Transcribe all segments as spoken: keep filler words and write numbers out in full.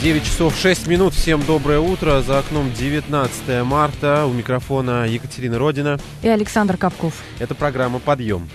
девять часов шесть минут. Всем доброе утро. За окном девятнадцатое марта. У микрофона Екатерина Родина и Александр Капков. Это программа «Подъем».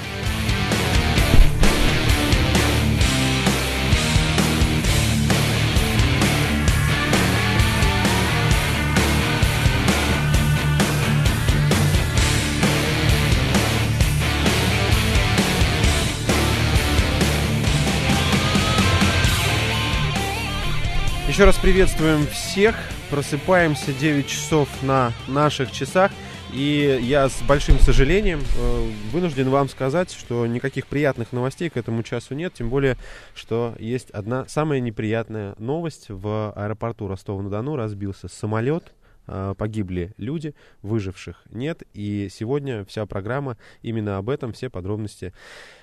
Еще раз приветствуем всех. Просыпаемся девять часов на наших часах. И я с большим сожалением э, вынужден вам сказать, что никаких приятных новостей к этому часу нет. Тем более, что есть одна самая неприятная новость. В аэропорту Ростова-на-Дону разбился самолет. Э, погибли люди, выживших нет. И сегодня вся программа именно об этом, все подробности.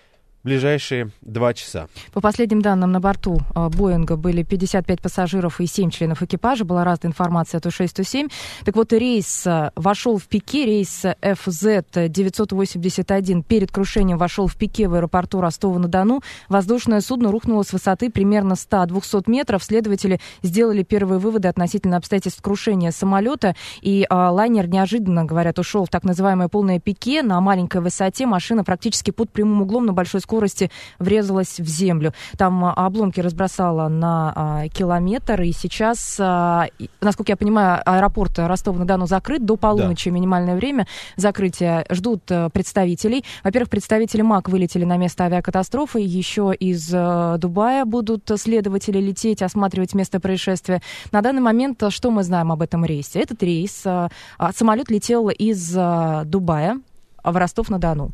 Ближайшие два часа. По последним данным, на борту Боинга были пятьдесят пять пассажиров и семь членов экипажа. Была разная информация, то шесть, то семь. Так вот, рейс вошел в пике, рейс эф зет девятьсот восемьдесят один перед крушением вошел в пике в аэропорту Ростова-на-Дону. Воздушное судно рухнуло с высоты примерно сто-двести метров. Следователи сделали первые выводы относительно обстоятельств крушения самолета. И а, лайнер неожиданно, говорят, ушел в так называемое полное пике. На маленькой высоте машина практически под прямым углом на большой скорости скорости врезалась в землю. Там а, обломки разбросала на а, километр, и сейчас, а, насколько я понимаю, аэропорт Ростова-на-Дону закрыт до полуночи, да. Минимальное время закрытия. Ждут а, представителей. Во-первых, представители МАК вылетели на место авиакатастрофы, еще из а, Дубая будут следователи лететь, осматривать место происшествия. На данный момент что мы знаем об этом рейсе? Этот рейс, а, а, самолет летел из а, Дубая в Ростов-на-Дону.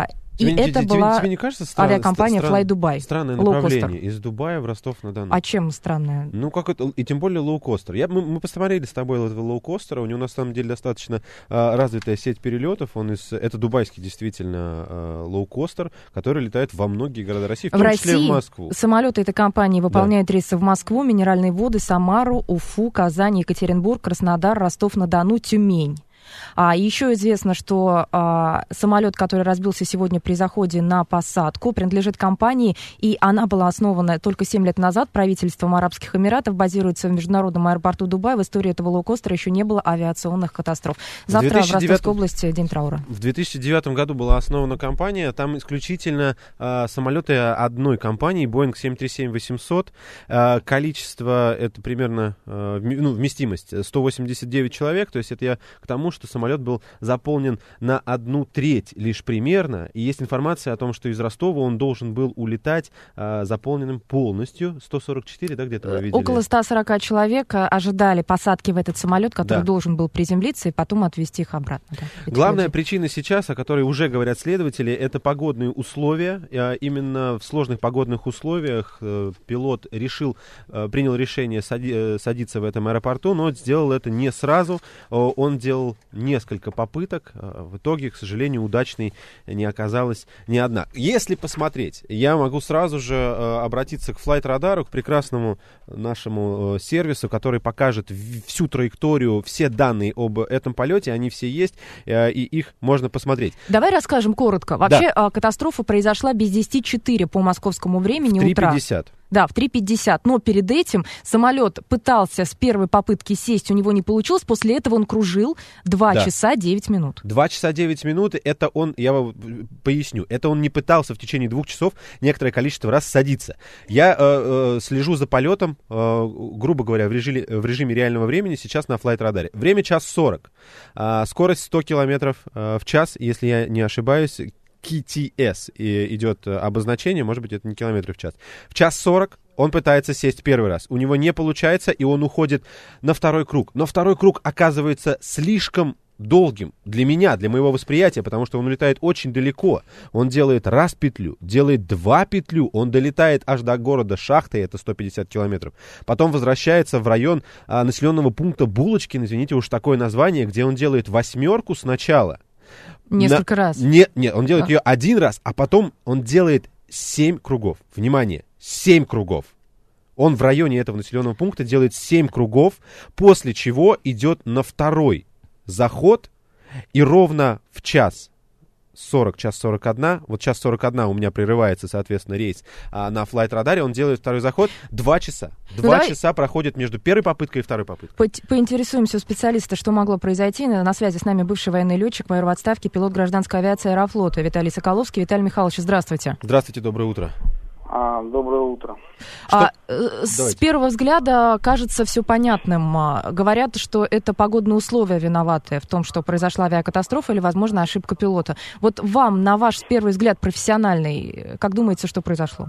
И тебе, это тебе, была тебе не кажется стран, авиакомпания стран, Fly Dubai. Странное направление из Дубая в Ростов-на-Дону. А чем странное? Ну, как это, и тем более лоукостер. Я, мы, мы посмотрели с тобой этого лоукостера. У него на самом деле достаточно а, развитая сеть перелетов. Он из, это дубайский действительно а, лоукостер, который летает во многие города России, в том в числе России в Москву. Самолеты этой компании выполняют да. рейсы в Москву, Минеральные Воды, Самару, Уфу, Казань, Екатеринбург, Краснодар, Ростов-на-Дону, Тюмень. А еще известно, что а, самолет, который разбился сегодня при заходе на посадку, принадлежит компании, и она была основана только семь лет назад правительством Арабских Эмиратов, базируется в международном аэропорту Дубай. В истории этого лоукостера еще не было авиационных катастроф. Завтра в Ростовской области день траура. В две тысячи девятом году была основана компания. Там исключительно а, самолеты одной компании, Boeing семь три семь восемьсот. А, количество, это примерно, а, ну, вместимость сто восемьдесят девять человек. То есть это я к тому, что самолет был заполнен на одну треть лишь примерно. И есть информация о том, что из Ростова он должен был улетать а, заполненным полностью. сто сорок четыре, да, где-то вы видели? Около ста сорока человек ожидали посадки в этот самолет, который да. должен был приземлиться, и потом отвезти их обратно. Да, Главная люди. причина сейчас, о которой уже говорят следователи, это погодные условия. А, именно в сложных погодных условиях а, пилот решил, а, принял решение сади, садиться в этом аэропорту, но сделал это не сразу. А, он делал несколько попыток. В итоге, к сожалению, удачной не оказалась ни одна. Если посмотреть, я могу сразу же э, обратиться к Flight Radar, к прекрасному нашему э, сервису, который покажет в- всю траекторию, все данные об этом полете, они все есть, э, и их можно посмотреть. Давай расскажем коротко. Вообще, да. э, катастрофа произошла без десяти четыре по московскому времени в три утра. пятьдесят. Да, в три пятьдесят. Но перед этим самолет пытался с первой попытки сесть, у него не получилось. После этого он кружил два да. часа девять минут. два часа девять минут, это он, я вам поясню, это он не пытался в течение двух часов некоторое количество раз садиться. Я э, э, слежу за полетом, э, грубо говоря, в режиме, в режиме реального времени сейчас на Flight Radar. Время час сорок. Э, скорость сто километров э, в час, если я не ошибаюсь. кей ти эс идет обозначение, может быть, это не километры в час. В час сорок он пытается сесть первый раз. У него не получается, и он уходит на второй круг. Но второй круг оказывается слишком долгим для меня, для моего восприятия, потому что он улетает очень далеко. Он делает раз петлю, делает два петлю, он долетает аж до города Шахты, это сто пятьдесят километров. Потом возвращается в район а, населенного пункта Булочкин, извините уж такое название, где он делает восьмерку сначала. Несколько На... раз. Нет, нет, он делает а? ее один раз, а потом он делает семь кругов. Внимание, семь кругов. Он в районе этого населенного пункта делает семь кругов, после чего идет на второй заход, и ровно в час сорок, час сорок один. Вот час сорок один у меня прерывается, соответственно, рейс а, на флайт-радаре. Он делает второй заход. Два часа. Два ну, часа проходит между первой попыткой и второй попыткой. По- поинтересуемся у специалиста, что могло произойти. На связи с нами бывший военный летчик, майор в отставке, пилот гражданской авиации Аэрофлота Виталий Соколовский. Виталий Михайлович, здравствуйте. Здравствуйте, доброе утро. А, доброе утро. А, с первого взгляда кажется все понятным. Говорят, что это погодные условия виноваты в том, что произошла авиакатастрофа или, возможно, ошибка пилота. Вот вам, на ваш первый взгляд профессиональный, как думаете, что произошло?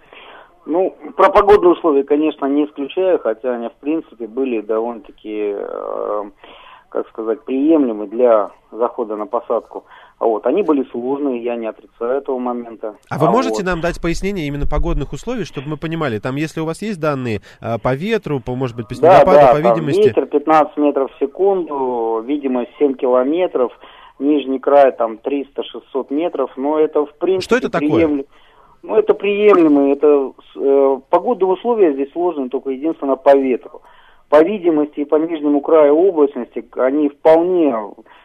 Ну, про погодные условия, конечно, не исключаю, хотя они, в принципе, были довольно-таки, э, как сказать, приемлемы для захода на посадку. А вот, они были сложные, я не отрицаю этого момента. А вы а можете вот. нам дать пояснение именно погодных условий, чтобы мы понимали, там, если у вас есть данные э, по ветру, по, может быть, по снегопаду, да, да, по видимости? Да, ветер пятнадцать метров в секунду, видимость семь километров, нижний край там триста-шестьсот метров, но это, в принципе, Что это такое? приемлемо. Ну, это приемлемо, это э, погодные условия здесь сложные, только единственно по ветру. По видимости и по нижнему краю облачности они вполне,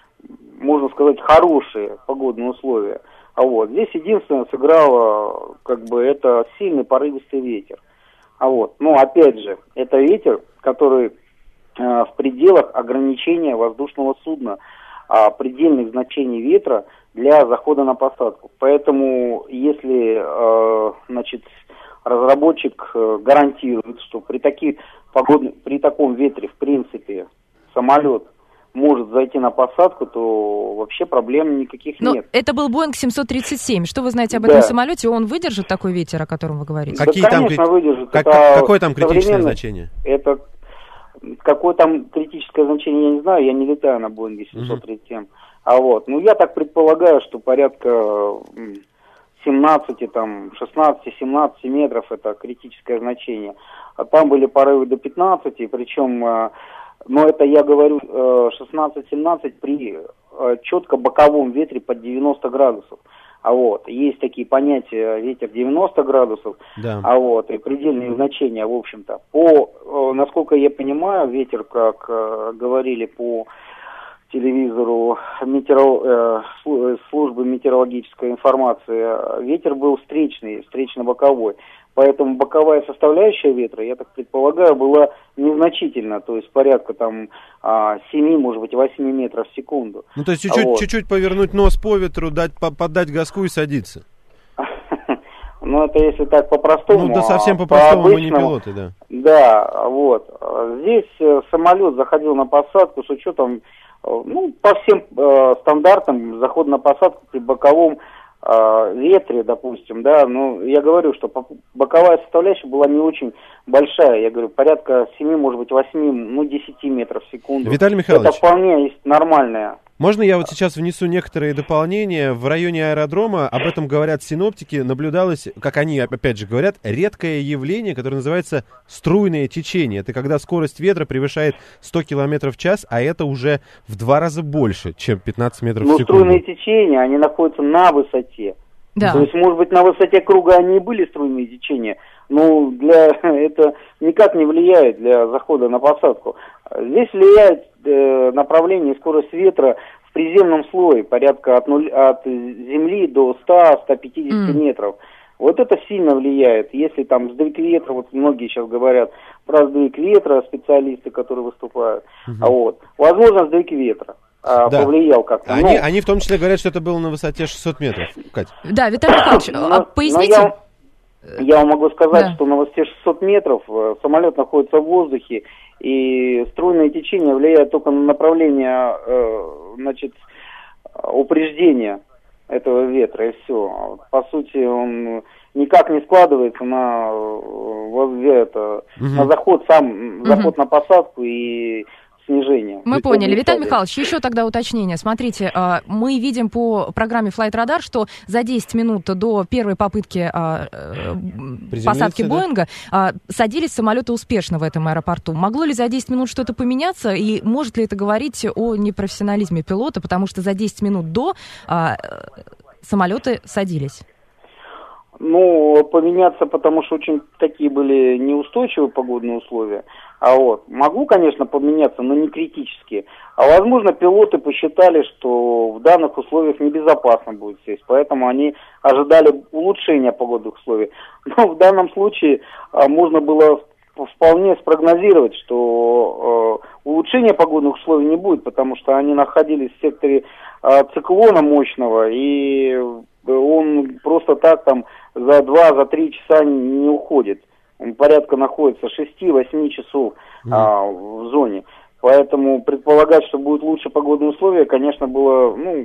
можно сказать, хорошие погодные условия. А вот здесь единственное сыграло, как бы, это сильный порывистый ветер. А вот, но опять же, это ветер, который э, в пределах ограничения воздушного судна, а предельных значений ветра для захода на посадку. Поэтому, если, э, значит, разработчик э, гарантирует, что при таких погодных, при таком ветре, в принципе, самолет может зайти на посадку, то вообще проблем никаких Но нет. это был Боинг семьсот тридцать семь. Что вы знаете об Да. этом самолете? Он выдержит такой ветер, о котором вы говорите? Да, Какие там конечно, крит- выдержит. как- Это какое там критичное современный- значение? Это какое там критическое значение, я не знаю, я не летаю на Боинге семьсот тридцать семь. А вот, ну я так предполагаю, что порядка м, семнадцать, там, шестнадцать-семнадцать метров это критическое значение. А там были порывы до пятнадцати, причем, э, но это я говорю э, шестнадцать-семнадцать при э, четко боковом ветре под девяносто градусов. А вот, есть такие понятия, ветер девяносто градусов, Да. а вот, и предельные значения, в общем-то. По, э, насколько я понимаю, ветер, как э, говорили по телевизору метеоро, э, службы метеорологической информации, ветер был встречный, встречно-боковой. Поэтому боковая составляющая ветра, я так предполагаю, была незначительна, то есть порядка там семь, может быть, восемь метров в секунду. Ну, то есть чуть-чуть, Вот. чуть-чуть повернуть нос по ветру, дать, по- подать газку и садиться. Ну, это если так по-простому. Ну, да совсем а по-простому, мы не по-обычному- пилоты, да. Да, вот. Здесь э, самолет заходил на посадку с учетом, э, ну, по всем э, стандартам заход на посадку при боковом э, ветре, допустим, да, ну, я говорю, что по- боковая составляющая была не очень большая, я говорю, порядка семь, может быть, восемь, ну, десять метров в секунду. Виталий Михайлович. Это вполне есть нормальная. Можно я вот сейчас внесу некоторые дополнения? В районе аэродрома, об этом говорят синоптики, наблюдалось, как они опять же говорят, редкое явление, которое называется струйное течение. Это когда скорость ветра превышает сто километров в час, а это уже в два раза больше, чем пятнадцать метров Но в секунду. струйные течения, они находятся на высоте. Да. То есть, может быть, на высоте круга они и были струйные течения, но для, это никак не влияет для захода на посадку. Здесь влияет э, направление и скорость ветра в приземном слое, порядка от, нуль, от земли до ста-ста пятидесяти Mm. метров. Вот это сильно влияет. Если там сдвиг ветра, вот многие сейчас говорят про сдвиг ветра, специалисты, которые выступают, Мгм. а вот, возможно, сдвиг ветра а, Да. повлиял как-то. Они, Но- они в том числе говорят, что это было на высоте шестьсот метров. Кать. Да, Виталий Михайлович, Но- а но поясните... я, я вам могу сказать, Да. что на высоте шестьсот метров э, самолет находится в воздухе, и струйное течение влияет только на направление, э, значит, упреждения этого ветра, и все. По сути, он никак не складывается на, э, вот, это, Мгм. на заход, сам заход на посадку и снижение. Мы И поняли. не Виталий складывается. Михайлович, еще тогда уточнение. Смотрите, а, мы видим по программе Flight Radar, что за десять минут до первой попытки а, э, посадки да? Боинга а, садились самолеты успешно в этом аэропорту. Могло ли за десять минут что-то поменяться? И может ли это говорить о непрофессионализме пилота? Потому что за десять минут до а, э, самолеты садились. Ну, поменяться, потому что очень такие были неустойчивые погодные условия. А вот, могу, конечно, поменяться, но не критически. А возможно, пилоты посчитали, что в данных условиях небезопасно будет сесть, поэтому они ожидали улучшения погодных условий. Но в данном случае а, можно было вполне спрогнозировать, что э, улучшения погодных условий не будет, потому что они находились в секторе э, циклона мощного, и он просто так там за два-три часа не уходит. Он порядка находится шесть-восемь часов mm. а, в зоне. Поэтому предполагать, что будут лучше погодные условия, конечно, было, ну,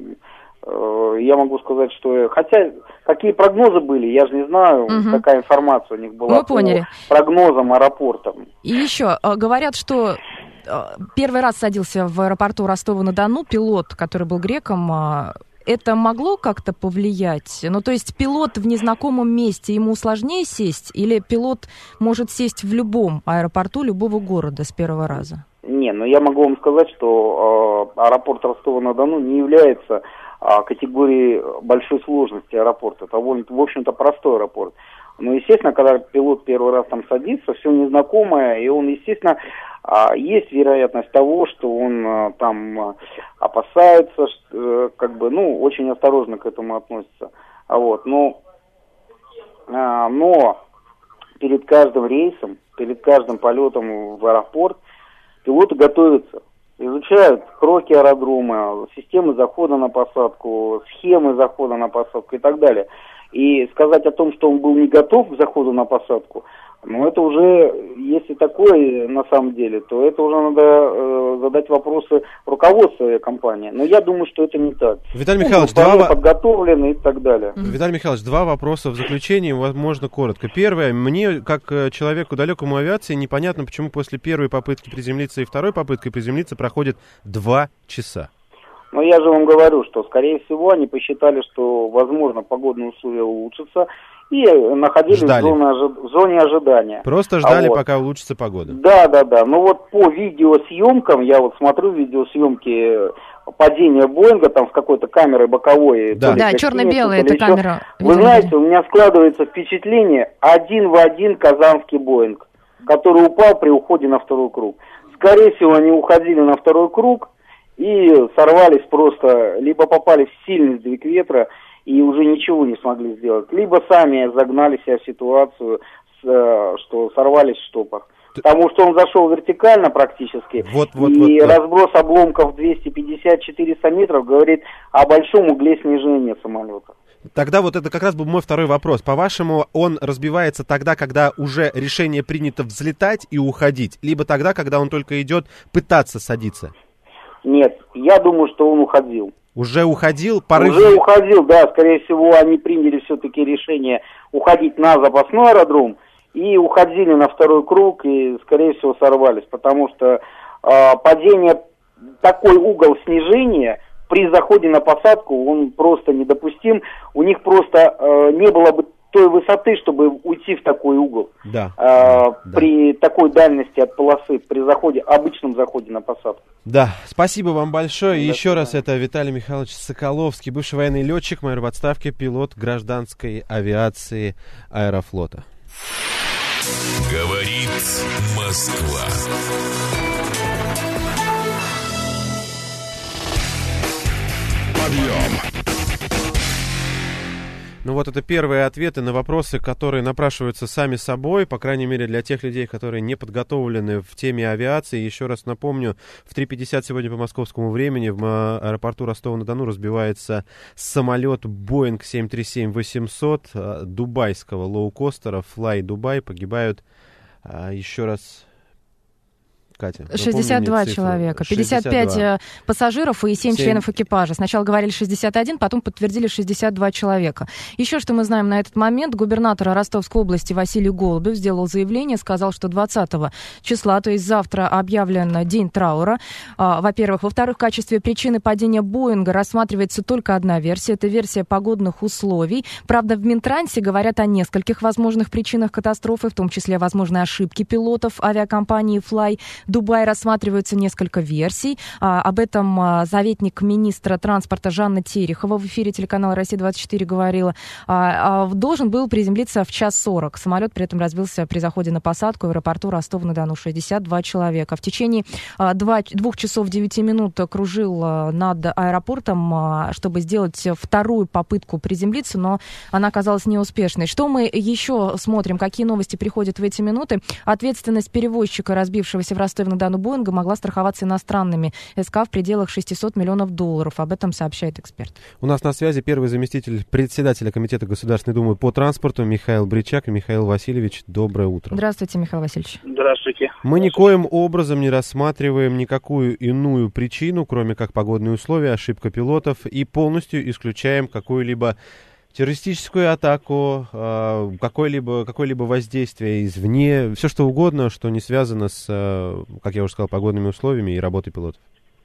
э, я могу сказать, что... Хотя, какие прогнозы были, я же не знаю, mm-hmm. какая информация у них была. Мы поняли. По прогнозам аэропорта. И еще, говорят, что первый раз садился в аэропорту Ростова-на-Дону пилот, который был греком. Это могло как-то повлиять? Ну, то есть пилот в незнакомом месте, ему сложнее сесть? Или пилот может сесть в любом аэропорту любого города с первого раза? Не, ну я могу вам сказать, что э, аэропорт Ростова-на-Дону не является э, категорией большой сложности аэропорта. Это, в общем-то, простой аэропорт. Но, естественно, когда пилот первый раз там садится, все незнакомое, и он, естественно, э, есть вероятность того, что он э, там э, опасается, что, э, как бы, ну, очень осторожно к этому относится. А вот, но, э, но перед каждым рейсом, перед каждым полетом в аэропорт пилоты готовятся, изучают кроки аэродрома, системы захода на посадку, схемы захода на посадку и так далее. И сказать о том, что он был не готов к заходу на посадку, ну это уже, если такое на самом деле, то это уже надо э, задать вопросы руководству авиакомпании. Но я думаю, что это не так. Виталий Михайлович, два... подготовлены и так далее. Виталий Михайлович, два вопроса в заключении, возможно, коротко. Первое, мне, как человеку далекому авиации, непонятно, почему после первой попытки приземлиться и второй попытки приземлиться проходит два часа. Но я же вам говорю, что, скорее всего, они посчитали, что, возможно, погодные условия улучшатся, и находились в зоне, ожи... в зоне ожидания. Просто ждали, а вот, пока улучшится погода. Да, да, да. Ну вот по видеосъемкам, я вот смотрю видеосъемки падения Боинга, там с какой-то камерой боковой. Да, да, черно-белая эта камера. Вы знаете, у меня складывается впечатление один в один казанский Боинг, который упал при уходе на второй круг. Скорее всего, они уходили на второй круг и сорвались просто, либо попали в сильный сдвиг ветра и уже ничего не смогли сделать, либо сами загнали себя в ситуацию, что сорвались в штопах. Потому что он зашел вертикально практически, вот, вот, и вот, вот. разброс обломков двести пятьдесят - четыреста метров говорит о большом угле снижения самолета. Тогда вот это как раз был мой второй вопрос. По-вашему, он разбивается тогда, когда уже решение принято взлетать и уходить, либо тогда, когда он только идет пытаться садиться? Нет, я думаю, что он уходил. Уже уходил? Порыв... Уже уходил, да. Скорее всего, они приняли все-таки решение уходить на запасной аэродром и уходили на второй круг и, скорее всего, сорвались. Потому что э, падение, такой угол снижения при заходе на посадку, он просто недопустим. У них просто э, не было бы той высоты, чтобы уйти в такой угол. Да. Э, да. При такой дальности от полосы, при заходе, обычном заходе на посадку. Да, спасибо вам большое. И да, еще да. раз, это Виталий Михайлович Соколовский, бывший военный летчик, майор в отставке, пилот гражданской авиации Аэрофлота. Говорит Москва. Подъем. Ну вот это первые ответы на вопросы, которые напрашиваются сами собой, по крайней мере для тех людей, которые не подготовлены в теме авиации. Еще раз напомню, в три пятьдесят сегодня по московскому времени в аэропорту Ростова-на-Дону разбивается самолет Boeing семь три семь восемьсот дубайского лоукостера Fly Dubai. Погибают, еще раз... Катя, шестьдесят два человека, пятьдесят пять шестьдесят два пассажиров и семь, семь членов экипажа. Сначала говорили шестьдесят один, потом подтвердили шестьдесят два человека. Еще что мы знаем на этот момент, губернатор Ростовской области Василий Голубев сделал заявление, сказал, что двадцатого числа, то есть завтра, объявлен день траура. А, во-первых. Во-вторых, в качестве причины падения Боинга рассматривается только одна версия, это версия погодных условий. Правда, в Минтрансе говорят о нескольких возможных причинах катастрофы, в том числе возможной ошибки пилотов авиакомпании Fly Дубае рассматриваются несколько версий. Об этом советник министра транспорта Жанна Терехова в эфире телеканала «Россия двадцать четыре» говорила. Должен был приземлиться в час сорок. Самолет при этом разбился при заходе на посадку в аэропорту Ростова-на-Дону. шестьдесят два человека. В течение двух часов девяти минут кружил над аэропортом, чтобы сделать вторую попытку приземлиться, но она оказалась неуспешной. Что мы еще смотрим? Какие новости приходят в эти минуты? Ответственность перевозчика, разбившегося в Ростове-на-Дону Боинга, могла страховаться иностранными СК в пределах шестьсот миллионов долларов. Об этом сообщает эксперт. У нас на связи первый заместитель председателя Комитета Государственной Думы по транспорту Михаил Бричак. Михаил Васильевич, доброе утро. Здравствуйте, Михаил Васильевич. Здравствуйте. Мы никоим образом не рассматриваем никакую иную причину, кроме как погодные условия, ошибка пилотов, и полностью исключаем какую-либо террористическую атаку, какое-либо, какое-либо воздействие извне, все что угодно, что не связано с, как я уже сказал, погодными условиями и работой пилотов.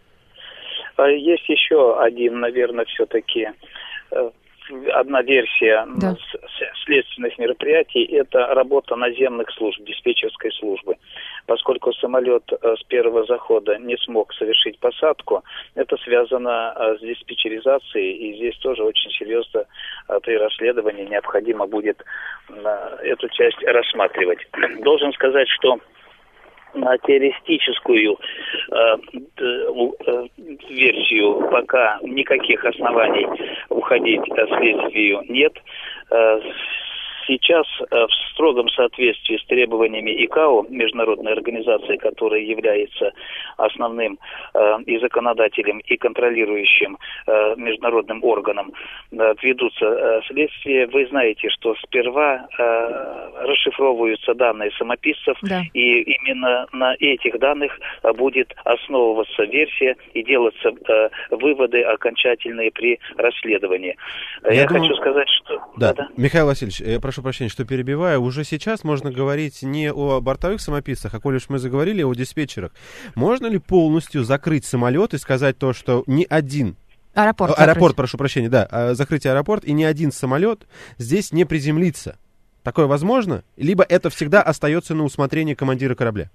Есть еще один, наверное, все-таки одна версия да. следственных мероприятий, это работа наземных служб, диспетчерской службы. Поскольку самолет с первого захода не смог совершить посадку, это связано с диспетчеризацией, и здесь тоже очень серьезно при расследовании необходимо будет эту часть рассматривать. Должен сказать, что на террористическую э, э, версию пока никаких оснований уходить э, следствию нет. Э, Сейчас в строгом соответствии с требованиями ИКАО, международной организации, которая является основным э, и законодателем, и контролирующим э, международным органом, э, ведутся э, следствия. Вы знаете, что сперва э, расшифровываются данные самописцев, да. и именно на этих данных э, будет основываться версия и делаться э, выводы окончательные при расследовании. Я, Я думаю... хочу сказать, что... Да. Да-да. Михаил Васильевич, я прошу прощения, что перебиваю. Уже сейчас можно говорить не о бортовых самописцах, а коли уж мы заговорили о диспетчерах. Можно ли полностью закрыть самолет и сказать то, что ни один... Аэропорт. Аэропорт, закрыть. прошу прощения, да. Закрыть аэропорт, и ни один самолет здесь не приземлится? Такое возможно? Либо это всегда остается на усмотрение командира корабля?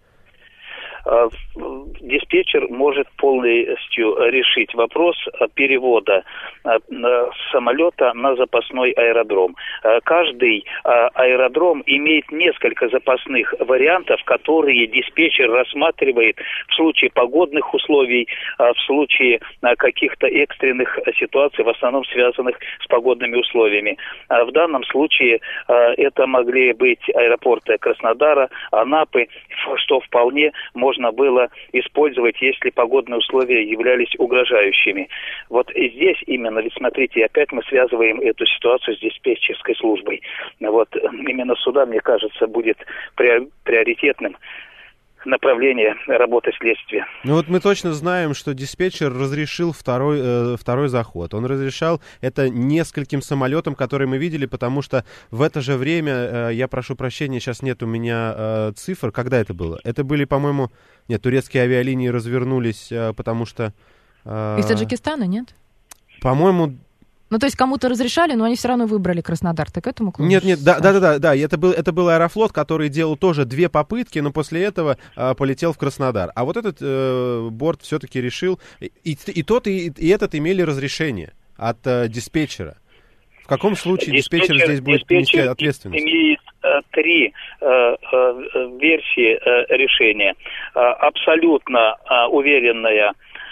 Диспетчер может полностью решить вопрос перевода самолета на запасной аэродром. Каждый аэродром имеет несколько запасных вариантов, которые диспетчер рассматривает в случае погодных условий, в случае каких-то экстренных ситуаций, в основном связанных с погодными условиями. В данном случае это могли быть аэропорты Краснодара, Анапы, что вполне можно можно было использовать, если погодные условия являлись угрожающими. Вот и здесь именно, ведь смотрите, опять мы связываем эту ситуацию с диспетчерской службой. Вот именно сюда, мне кажется, будет приоритетным направление работы следствия. Ну вот мы точно знаем, что диспетчер разрешил второй, э, второй заход. Он разрешал это нескольким самолетам, которые мы видели, потому что в это же время, э, я прошу прощения, сейчас нет у меня э, цифр, когда это было? Это были, по-моему, нет, турецкие авиалинии развернулись, э, потому что... Э, Из Таджикистана, нет? По-моему... Ну, то есть кому-то разрешали, но они все равно выбрали Краснодар. Ты к этому клонишь? Нет, нет, да, да, да, да, да. Это был, это был Аэрофлот, который делал тоже две попытки, но после этого э, полетел в Краснодар. А вот этот э, борт все-таки решил, и, и тот, и, и этот имели разрешение от э, диспетчера. В каком случае диспетчер, диспетчер здесь будет нести ответственность? Имеет э, три э, э, версии э, решения. Э, абсолютно э, уверенная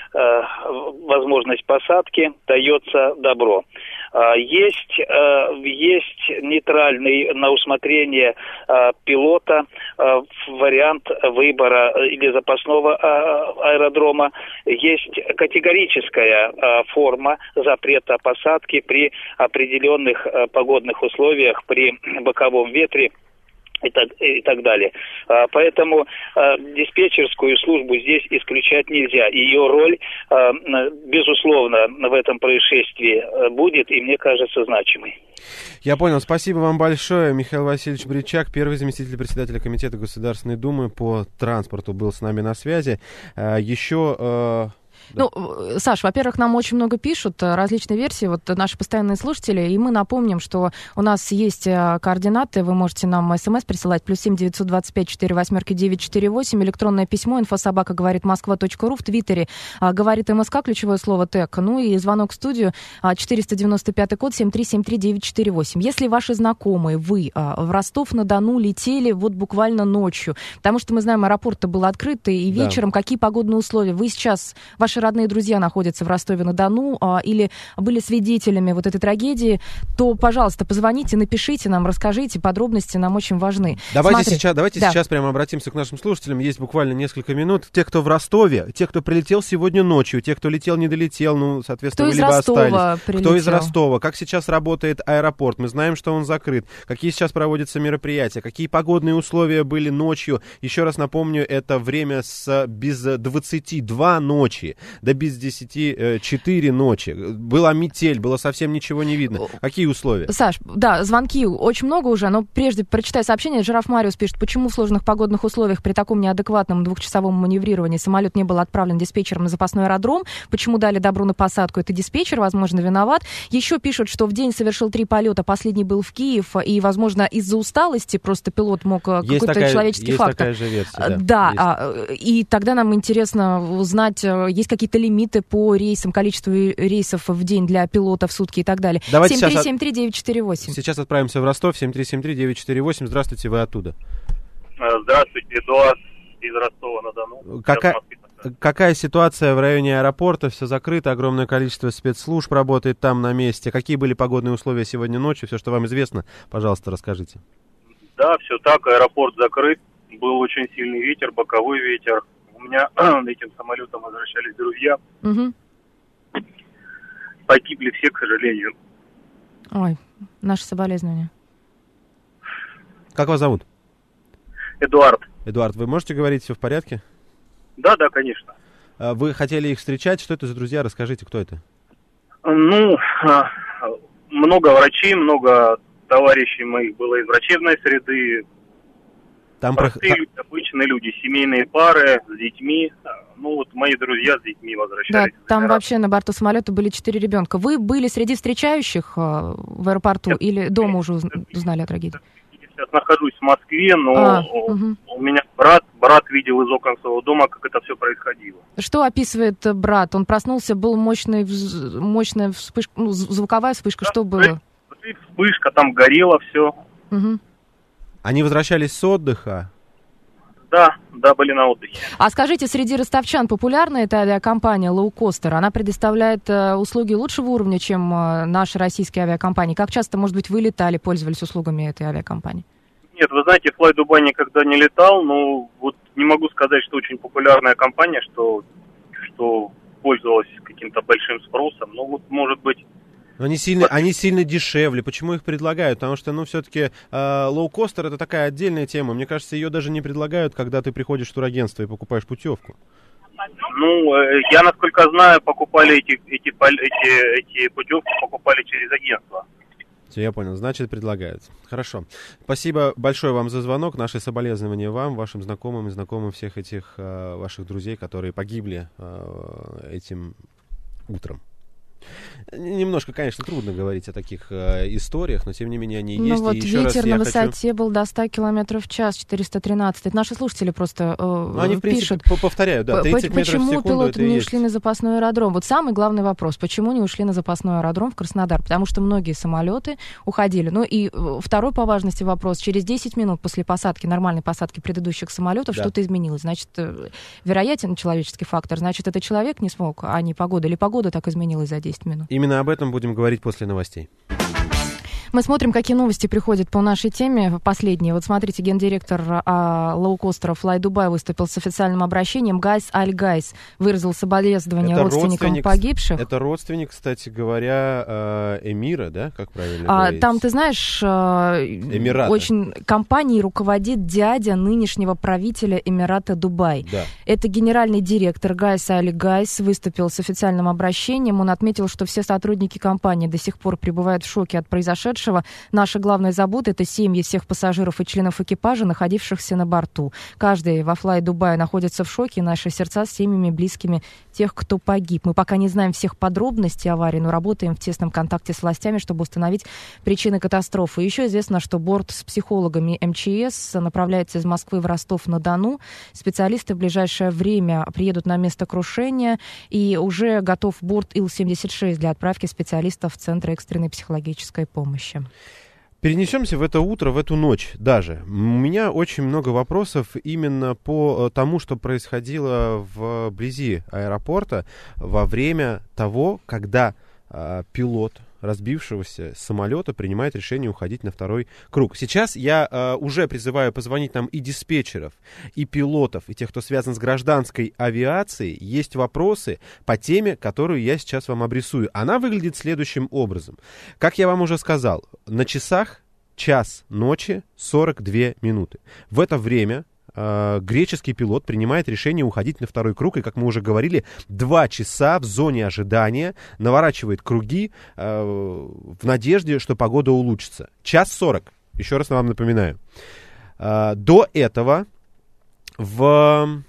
возможность посадки, дается добро. Есть, есть нейтральный на усмотрение пилота вариант выбора или запасного аэродрома. Есть категорическая форма запрета посадки при определенных погодных условиях, при боковом ветре. И так, и так далее. А, поэтому а, диспетчерскую службу здесь исключать нельзя. Ее роль, а, безусловно, в этом происшествии будет, и мне кажется, значимой. Я понял. Спасибо вам большое. Михаил Васильевич Бричак, первый заместитель председателя Комитета Государственной Думы по транспорту, был с нами на связи. А, еще... А... Ну, Саш, во-первых, нам очень много пишут, различные версии, вот наши постоянные слушатели, и мы напомним, что у нас есть координаты, вы можете нам смс присылать, плюс семь девятьсот двадцать пять четыре восьмерки девять четыре восемь, электронное письмо, инфособака говорит москва точка ру, в Твиттере говорит МСК, ключевое слово ТЭК, ну и звонок в студию четыреста девяносто пятый код семь три семь три девять четыре восемь. Если ваши знакомые, вы в Ростов-на-Дону летели вот буквально ночью, потому что мы знаем, аэропорт-то был открыт, и вечером да. какие погодные условия, вы сейчас, ваши родные друзья находятся в Ростове-на-Дону а, или были свидетелями вот этой трагедии, то, пожалуйста, позвоните, напишите нам, расскажите, подробности нам очень важны. Давайте, Смотри, сейчас, давайте да. сейчас прямо обратимся к нашим слушателям, есть буквально несколько минут. Те, кто в Ростове, те, кто прилетел сегодня ночью, те, кто летел, не долетел, ну, соответственно, кто вы либо остались. Прилетел? Кто из Ростова, как сейчас работает аэропорт, мы знаем, что он закрыт, какие сейчас проводятся мероприятия, какие погодные условия были ночью. Еще раз напомню, это время с без двадцати двух ночи до без десяти четыре ночи. Была метель, было совсем ничего не видно. Какие условия? Саш, да, звонки очень много уже, но прежде прочитай сообщение. Жираф Мариус пишет, почему в сложных погодных условиях при таком неадекватном двухчасовом маневрировании самолет не был отправлен диспетчером на запасной аэродром, почему дали добро на посадку, это диспетчер, возможно, виноват. Еще пишут, что в день совершил три полета, последний был в Киев, и, возможно, из-за усталости просто пилот мог есть какой-то такая, человеческий есть фактор. Такая же версия, да, да и тогда нам интересно узнать, есть какие-то лимиты по рейсам, количеству рейсов в день для пилота в сутки и так далее. семь три семь три девять четыре восемь. Сейчас отправимся в Ростов. семь три семь три девять четыре восемь. Здравствуйте, вы оттуда. Здравствуйте, Эдуард из Ростова-на-Дону. Какая, какая ситуация в районе аэропорта? Все закрыто, огромное количество спецслужб работает там на месте. Какие были погодные условия сегодня ночью? Все, что вам известно, пожалуйста, расскажите. Да, все так, аэропорт закрыт. Был очень сильный ветер, боковой ветер. У меня этим самолетом возвращались друзья. Угу. Погибли все, к сожалению. Ой, наши соболезнования. Как вас зовут? Эдуард. Эдуард, вы можете говорить, все в порядке? Да, да, конечно. Вы хотели их встречать? Что это за друзья? Расскажите, кто это? Ну, много врачей, много товарищей моих было из врачебной среды. Там простые про... люди, обычные люди, семейные пары с детьми. Ну, вот мои друзья с детьми возвращались. Да, там вообще на борту самолета были четыре ребенка. Вы были среди встречающих в аэропорту я, или дома уже узнали о трагедии? Я сейчас нахожусь в Москве, но а, у, угу. у меня брат, брат видел из окон своего дома, как это все происходило. Что описывает брат? Он проснулся, был мощный, мощная вспышка, ну, звуковая вспышка, да, что было? Вспышка, там горело все. Угу. Они возвращались с отдыха? Да, да, были на отдыхе. А скажите, среди ростовчан популярна эта авиакомпания Лоукостер? Она предоставляет э, услуги лучшего уровня, чем э, наши российские авиакомпании? Как часто, может быть, вы летали, пользовались услугами этой авиакомпании? Нет, вы знаете, Fly Dubai никогда не летал, но вот не могу сказать, что очень популярная компания, что, что пользовалась каким-то большим спросом. Ну вот, может быть... Они сильно, они сильно дешевле. Почему их предлагают? Потому что, ну, все-таки э, лоукостер — это такая отдельная тема. Мне кажется, ее даже не предлагают, когда ты приходишь в турагентство и покупаешь путевку. Ну, э, я, насколько знаю, покупали эти, эти, эти, эти путевки, покупали через агентство. Все, я понял. Значит, предлагают. Хорошо. Спасибо большое вам за звонок. Наши соболезнования вам, вашим знакомым и знакомым всех этих э, ваших друзей, которые погибли э, этим утром. Немножко, конечно, трудно говорить о таких э, историях, но тем не менее они ну есть. Вот и еще ветер раз на я высоте хочу... был до ста километров в час, четыреста тринадцать. Это наши слушатели просто э, они, в пишут. принципе, повторяют, да, тридцать метров в секунду. Почему пилоты не есть. ушли на запасной аэродром? Вот самый главный вопрос. Почему не ушли на запасной аэродром в Краснодар? Потому что многие самолеты уходили. Ну и второй по важности вопрос. Через десять минут после посадки, нормальной посадки предыдущих самолетов, да. что-то изменилось. Значит, вероятен человеческий фактор. Значит, это человек не смог, а не погода. Или погода так изменилась за десять минут? Именно об этом будем говорить после новостей. Мы смотрим, какие новости приходят по нашей теме. Последние. Вот смотрите, гендиректор а, лоукостера Fly Dubai выступил с официальным обращением. Гайс Аль-Гайс выразил соболезнования это родственникам погибших. Это родственник, кстати говоря, эмира, да? Как правильно а, говорить? Там, ты знаешь, Эмираты. Очень компанией руководит дядя нынешнего правителя Эмирата Дубай. Да. Это генеральный директор Гайс Аль-Гайс выступил с официальным обращением. Он отметил, что все сотрудники компании до сих пор пребывают в шоке от произошедшего. Наша главная забота — это семьи всех пассажиров и членов экипажа, находившихся на борту. Каждый во Fly Dubai находится в шоке, и наши сердца с семьями, близкими тех, кто погиб. Мы пока не знаем всех подробностей аварии, но работаем в тесном контакте с властями, чтобы установить причины катастрофы. Еще известно, что борт с психологами эм че эс направляется из Москвы в Ростов-на-Дону. Специалисты в ближайшее время приедут на место крушения, и уже готов борт ил семьдесят шесть для отправки специалистов в Центр экстренной психологической помощи. Перенесемся в это утро, в эту ночь даже. У меня очень много вопросов именно по тому, что происходило вблизи аэропорта во время того, когда э, пилот разбившегося самолета принимает решение уходить на второй круг. Сейчас я э, уже призываю позвонить нам и диспетчеров, и пилотов, и тех, кто связан с гражданской авиацией. Есть вопросы по теме, которую я сейчас вам обрисую. Она выглядит следующим образом. Как я вам уже сказал, на часах час ночи сорок две минуты. В это время э, греческий пилот принимает решение уходить на второй круг, и, как мы уже говорили, два часа в зоне ожидания наворачивает круги э, в надежде, что погода улучшится. час сорок, еще раз вам напоминаю. Э, до этого в...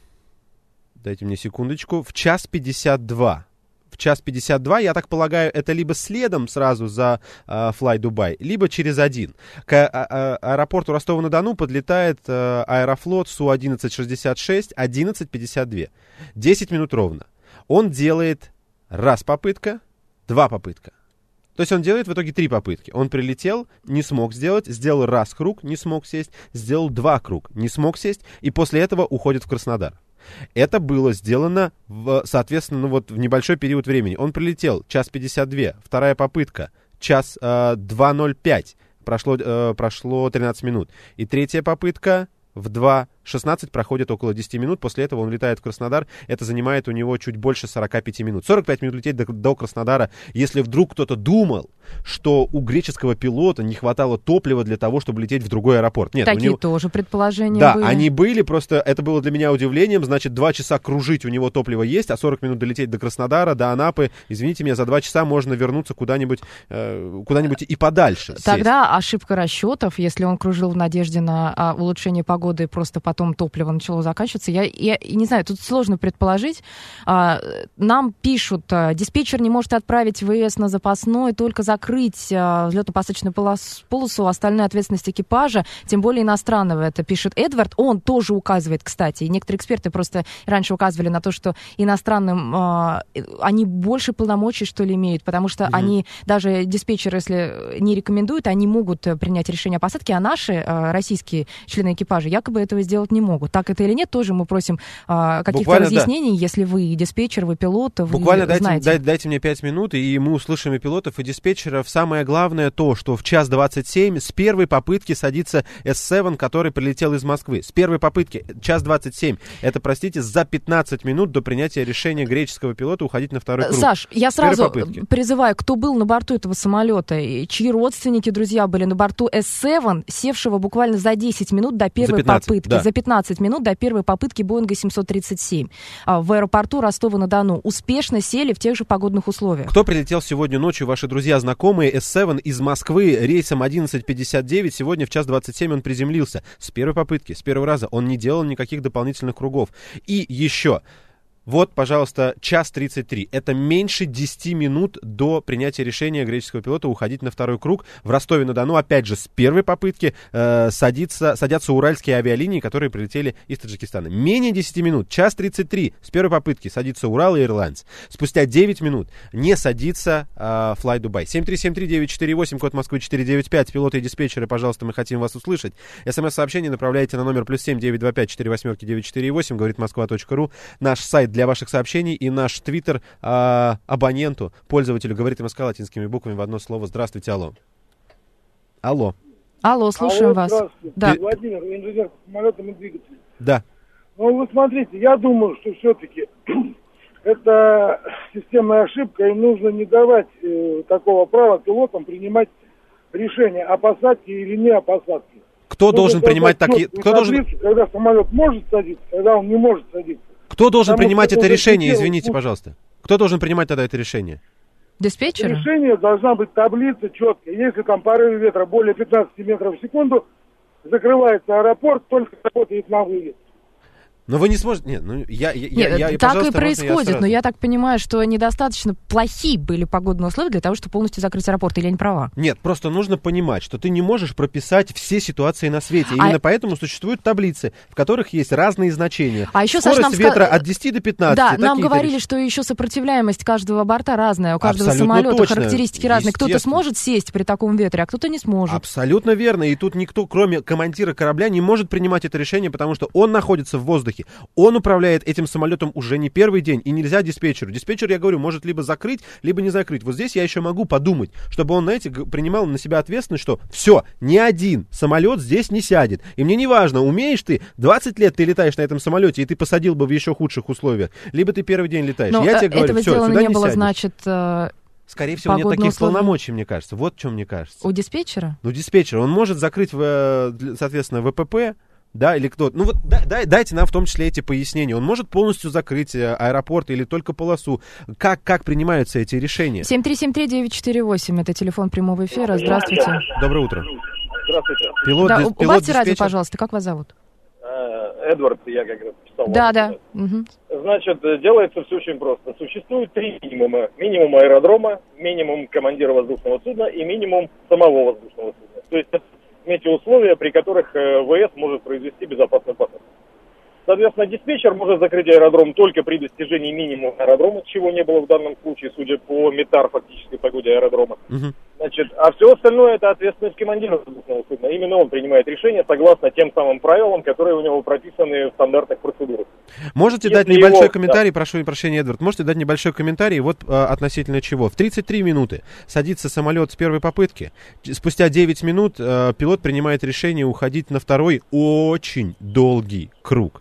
Дайте мне секундочку. В час пятьдесят два. В час пятьдесят два, я так полагаю, это либо следом сразу за э, Fly Dubai, либо через один. К а, а, аэропорту Ростова-на-Дону подлетает э, Аэрофлот Су одиннадцать шестьдесят шесть одиннадцать пятьдесят два. десять минут ровно. Он делает раз попытка, два попытка. То есть он делает в итоге три попытки. Он прилетел, не смог сделать, сделал раз круг, не смог сесть, сделал два круг, не смог сесть, и после этого уходит в Краснодар. Это было сделано, в, соответственно, ну вот в небольшой период времени. Он прилетел, час пятьдесят два, вторая попытка, час э, два ноль пять, прошло, э, прошло тринадцать минут. И третья попытка в два шестнадцать проходит около десять минут. После этого он летает в Краснодар. Это занимает у него чуть больше сорок пять минут. сорок пять минут лететь до, до Краснодара. Если вдруг кто-то думал, что у греческого пилота не хватало топлива для того, чтобы лететь в другой аэропорт. Нет, такие у него... тоже предположения да, были. Да, они были, просто это было для меня удивлением. Значит, два часа кружить у него топливо есть, а сорок минут долететь до Краснодара, до Анапы. Извините меня, за два часа можно вернуться куда-нибудь, э, куда-нибудь и подальше. Тогда сесть. Ошибка расчетов, если он кружил в надежде на а, улучшение погоды, просто потом топливо начало заканчиваться. Я, я не знаю, тут сложно предположить. А, нам пишут, а, диспетчер не может отправить ВС на запасной, только закрыть а, взлетно-посадочную полос, полосу, остальная ответственность экипажа, тем более иностранного. Это пишет Эдвард. Он тоже указывает, кстати, и некоторые эксперты просто раньше указывали на то, что иностранным а, они больше полномочий, что ли, имеют, потому что mm-hmm. они, даже диспетчеры, если не рекомендуют, они могут принять решение о посадке, а наши а, российские члены экипажа якобы этого сделать не могут. Так это или нет, тоже мы просим а, каких-то Буквально, разъяснений, да. Если вы диспетчер, вы пилот, вы Буквально знаете. Буквально дайте, дайте мне пять минут, и мы услышим и пилотов, и диспетчеров. Самое главное то, что в час двадцать семь с первой попытки садится эс семь, который прилетел из Москвы. С первой попытки, час двадцать семь. Это, простите, за пятнадцать минут до принятия решения греческого пилота уходить на второй круг. Саш, я сразу призываю, кто был на борту этого самолета, и чьи родственники, друзья были на борту эс семь, севшего буквально за десять минут до первой за пятнадцать, попытки. Да. За пятнадцать минут до первой попытки Боинга семьсот тридцать семь в аэропорту Ростова-на-Дону. Успешно сели в тех же погодных условиях. Кто прилетел сегодня ночью, ваши друзья, знакомые, эс семь из Москвы рейсом одиннадцать пятьдесят девять, сегодня в час двадцать семь он приземлился. С первой попытки, с первого раза. Он не делал никаких дополнительных кругов. И еще... Вот, пожалуйста, час тридцать три. Это меньше десяти минут до принятия решения греческого пилота уходить на второй круг. В Ростове-на-Дону, опять же, с первой попытки э, садится, садятся уральские авиалинии, которые прилетели из Таджикистана. Менее десяти минут. час тридцать три. С первой попытки садится Урал Airlines. Спустя девять минут не садится э, Fly Dubai. семь три семь три девять четыре восемь, код Москвы четыре девять пять. Пилоты и диспетчеры, пожалуйста, мы хотим вас услышать. СМС-сообщение направляйте на номер плюс семь девять два пять четыре восемь девять четыре восемь. Говорит москва точка ру. Наш сайт для ваших сообщений и наш твиттер э, абоненту, пользователю «Говорит МСК» латинскими буквами в одно слово. Здравствуйте, алло. Алло. Алло, слушаем алло, вас. Здравствуйте. Да. Владимир, инженер по самолетам и двигателям. Да. Ну, вы смотрите, я думаю, что все-таки это системная ошибка, и нужно не давать э, такого права пилотам принимать решение о посадке или не о посадке. Кто нужно должен принимать такие... Кто должен... Когда самолет может садиться, когда он не может садиться. Кто должен Потому принимать это решение, делать, извините, пожалуйста? Кто должен принимать тогда это решение? Диспетчер? Решение должна быть таблица четкая. Если там порывы ветра более пятнадцати метров в секунду, закрывается аэропорт, только работает на вылет. Но вы не сможете... Нет, ну, я, я, Нет, я, я, так и происходит, можно, я но я так понимаю, что недостаточно плохие были погодные условия для того, чтобы полностью закрыть аэропорт, или я не права? Нет, просто нужно понимать, что ты не можешь прописать все ситуации на свете. Именно а... поэтому существуют таблицы, в которых есть разные значения. А еще, Скорость Саш, нам ветра ска... от десяти до пятнадцати. Да, нам говорили, что еще сопротивляемость каждого борта разная, у каждого Абсолютно самолета точно. характеристики разные. Кто-то сможет сесть при таком ветре, а кто-то не сможет. Абсолютно верно. И тут никто, кроме командира корабля, не может принимать это решение, потому что он находится в воздухе. Он управляет этим самолетом уже не первый день, и нельзя диспетчеру. Диспетчер, я говорю, может либо закрыть, либо не закрыть. Вот здесь я еще могу подумать, чтобы он, знаете, принимал на себя ответственность, что все, ни один самолет здесь не сядет. И мне не важно, умеешь ты, двадцать лет ты летаешь на этом самолете, и ты посадил бы в еще худших условиях, либо ты первый день летаешь. Но я тебе говорю, все, сюда не не было, сядешь. Значит, э... Скорее всего, нет таких условия. полномочий, мне кажется. Вот в чем мне кажется. У диспетчера? Ну, диспетчер, он может закрыть, соответственно, ВПП, да, или кто-то. Ну вот дай, дайте нам в том числе эти пояснения. Он может полностью закрыть аэропорт или только полосу. Как, как принимаются эти решения? семь три семь три девять четыре восемь, это телефон прямого эфира. Здравствуйте. Доброе утро. Здравствуйте. Пилот, да, дис, убавьте пилот, радио, пожалуйста. Как вас зовут? Эдвард, я как раз писал. Да, да. Угу. Значит, делается все очень просто. Существует три минимума. Минимум аэродрома, минимум командира воздушного судна и минимум самого воздушного судна. То есть эти условия, при которых ВС может произвести безопасную посадку. Соответственно, диспетчер может закрыть аэродром только при достижении минимума аэродрома, чего не было в данном случае, судя по метар фактической погоде аэродрома. Угу. Значит, а все остальное — это ответственность командира воздушного судна. Именно он принимает решение согласно тем самым правилам, которые у него прописаны в стандартных процедурах. Можете Если дать небольшой его... комментарий, да. прошу прощения, Эдвард, можете дать небольшой комментарий, вот а, относительно чего? В тридцать три минуты садится самолет с первой попытки, спустя девять минут а, пилот принимает решение уходить на второй очень долгий круг.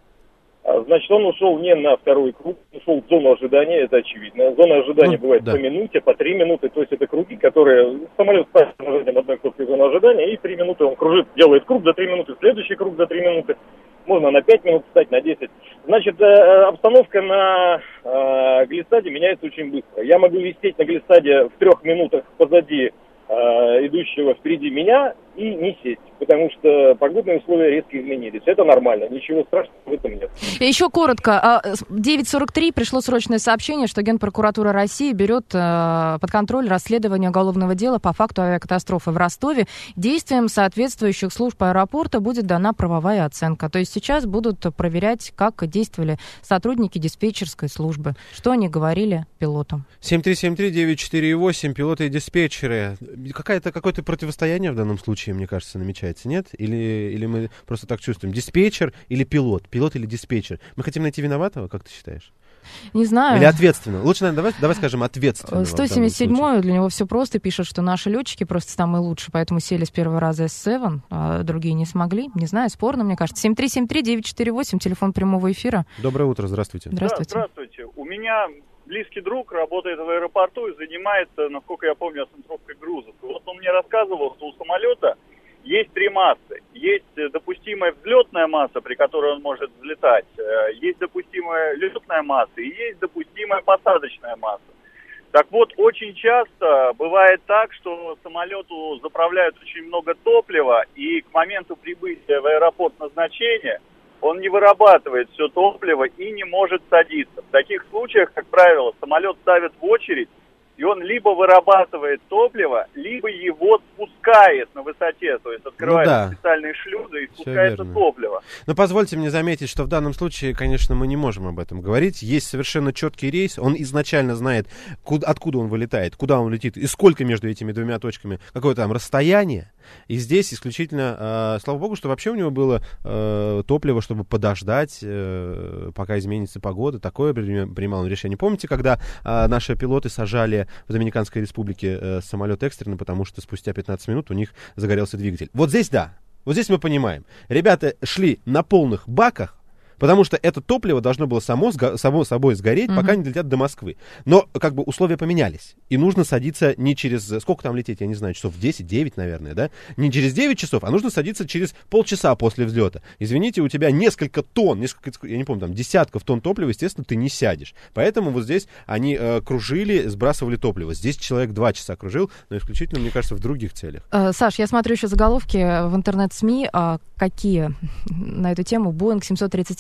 Значит, он ушел не на второй круг, ушел в зону ожидания, это очевидно. Зона ожидания ну, бывает да. по минуте, по три минуты, то есть это круги, которые самолет ставит ожиданием одной кнопкой зоны ожидания, и три минуты он кружит, делает круг за три минуты, следующий круг за три минуты, можно на пять минут встать, на десять. Значит, обстановка на э, глиссаде меняется очень быстро. Я могу висеть на глиссаде в трех минутах позади э, идущего впереди меня и не сесть, потому что погодные условия резко изменились. Это нормально, ничего страшного в этом нет. Еще коротко. девять сорок три пришло срочное сообщение, что Генпрокуратура России берет под контроль расследование уголовного дела по факту авиакатастрофы в Ростове. Действиям соответствующих служб аэропорта будет дана правовая оценка. То есть сейчас будут проверять, как действовали сотрудники диспетчерской службы, что они говорили пилотам. семь три семь три девять четыре восемь, пилоты и диспетчеры. Какая-то, какое-то противостояние в данном случае, мне кажется, намечается, нет? Или, или мы просто так чувствуем? Диспетчер или пилот? Пилот или диспетчер? Мы хотим найти виноватого, как ты считаешь? Не знаю. Или ответственного? Лучше, наверное, давай, давай скажем ответственного. сто семьдесят седьмой, для него все просто, пишет, что наши летчики просто самые лучшие, поэтому сели с первого раза эс семь, а другие не смогли. Не знаю, спорно, мне кажется. семь три семь три девять четыре восемь, телефон прямого эфира. Доброе утро, здравствуйте. Здравствуйте. Да, здравствуйте. У меня близкий друг работает в аэропорту и занимается, насколько я помню, оцентровкой грузов. И вот он мне рассказывал, что у самолета есть три массы. Есть допустимая взлетная масса, при которой он может взлетать. Есть допустимая летная масса и есть допустимая посадочная масса. Так вот, очень часто бывает так, что самолету заправляют очень много топлива, и к моменту прибытия в аэропорт назначения он не вырабатывает все топливо и не может садиться. В таких случаях, как правило, самолет ставят в очередь, и он либо вырабатывает топливо, либо его спускает на высоте, то есть открывается ну да. специальные шлюзы и спускается топливо. Но позвольте мне заметить, что в данном случае, конечно, мы не можем об этом говорить. Есть совершенно четкий рейс, он изначально знает, куда, откуда он вылетает, куда он летит, и сколько между этими двумя точками, какое там расстояние. И здесь исключительно, э, слава богу, что вообще у него было э, топливо, чтобы подождать, э, пока изменится погода. Такое принимал он решение. Помните, когда э, наши пилоты сажали в Доминиканской Республике э, самолет экстренно, потому что спустя пятнадцать минут у них загорелся двигатель? Вот здесь да. Вот здесь мы понимаем. Ребята шли на полных баках, потому что это топливо должно было само, само собой сгореть, mm-hmm. пока не долетят до Москвы. Но как бы условия поменялись. И нужно садиться не через... Сколько там лететь, я не знаю, часов десять-девять, наверное, да? Не через девять часов, а нужно садиться через полчаса после взлета. Извините, у тебя несколько тонн, несколько, я не помню, там, десятков тонн топлива, естественно, ты не сядешь. Поэтому вот здесь они э, кружили, сбрасывали топливо. Здесь человек два часа кружил, но исключительно, мне кажется, в других целях. Э, Саш, я смотрю еще заголовки в интернет-СМИ, э, какие на эту тему. Боинг семьсот тридцать семь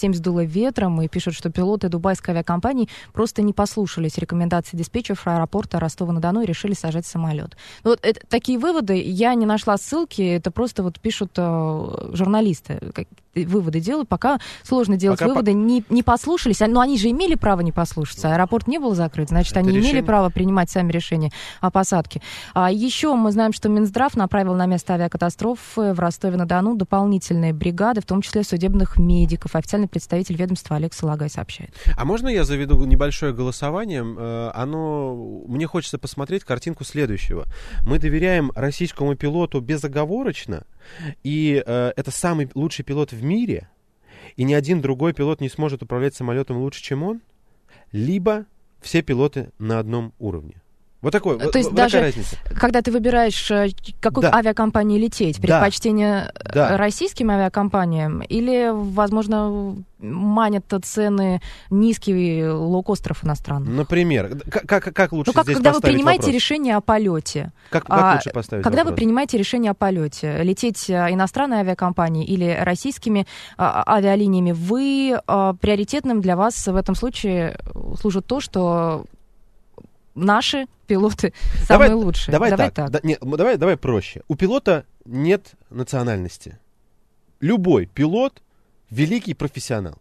семь сдуло ветром, и пишут, что пилоты дубайской авиакомпании просто не послушались рекомендаций диспетчеров аэропорта Ростова-на-Дону и решили сажать самолет. Вот это, такие выводы, я не нашла ссылки, это просто вот пишут э, журналисты, как, выводы делают, пока сложно делать пока выводы, по... не, не послушались, но они же имели право не послушаться, аэропорт не был закрыт, значит, это они решение... имели право принимать сами решения о посадке. А еще мы знаем, что Минздрав направил на место авиакатастрофы в Ростове-на-Дону дополнительные бригады, в том числе судебных медиков. Официальный представитель ведомства Олег Салагай сообщает. А можно я заведу небольшое голосование? Оно... Мне хочется посмотреть картинку следующего. Мы доверяем российскому пилоту безоговорочно, и э, это самый лучший пилот в мире, и ни один другой пилот не сможет управлять самолетом лучше, чем он, либо все пилоты на одном уровне. Вот, такой, То вот, есть вот даже такая разница. Когда ты выбираешь, какой да. авиакомпании лететь, предпочтение да. российским авиакомпаниям или, возможно, манят цены низкие лоукостеров иностранных? Например, как, как, как лучше ну, как, здесь когда поставить вы принимаете вопрос? решение о полете. Как, как а, лучше поставить Когда вопрос? вы принимаете решение о полете, лететь иностранной авиакомпанией или российскими а, авиалиниями, вы а, приоритетным для вас в этом случае служит то, что наши пилоты самые давай, лучшие. Давай, давай так. так. Да, нет, давай, давай проще. У пилота нет национальности. Любой пилот — великий профессионал.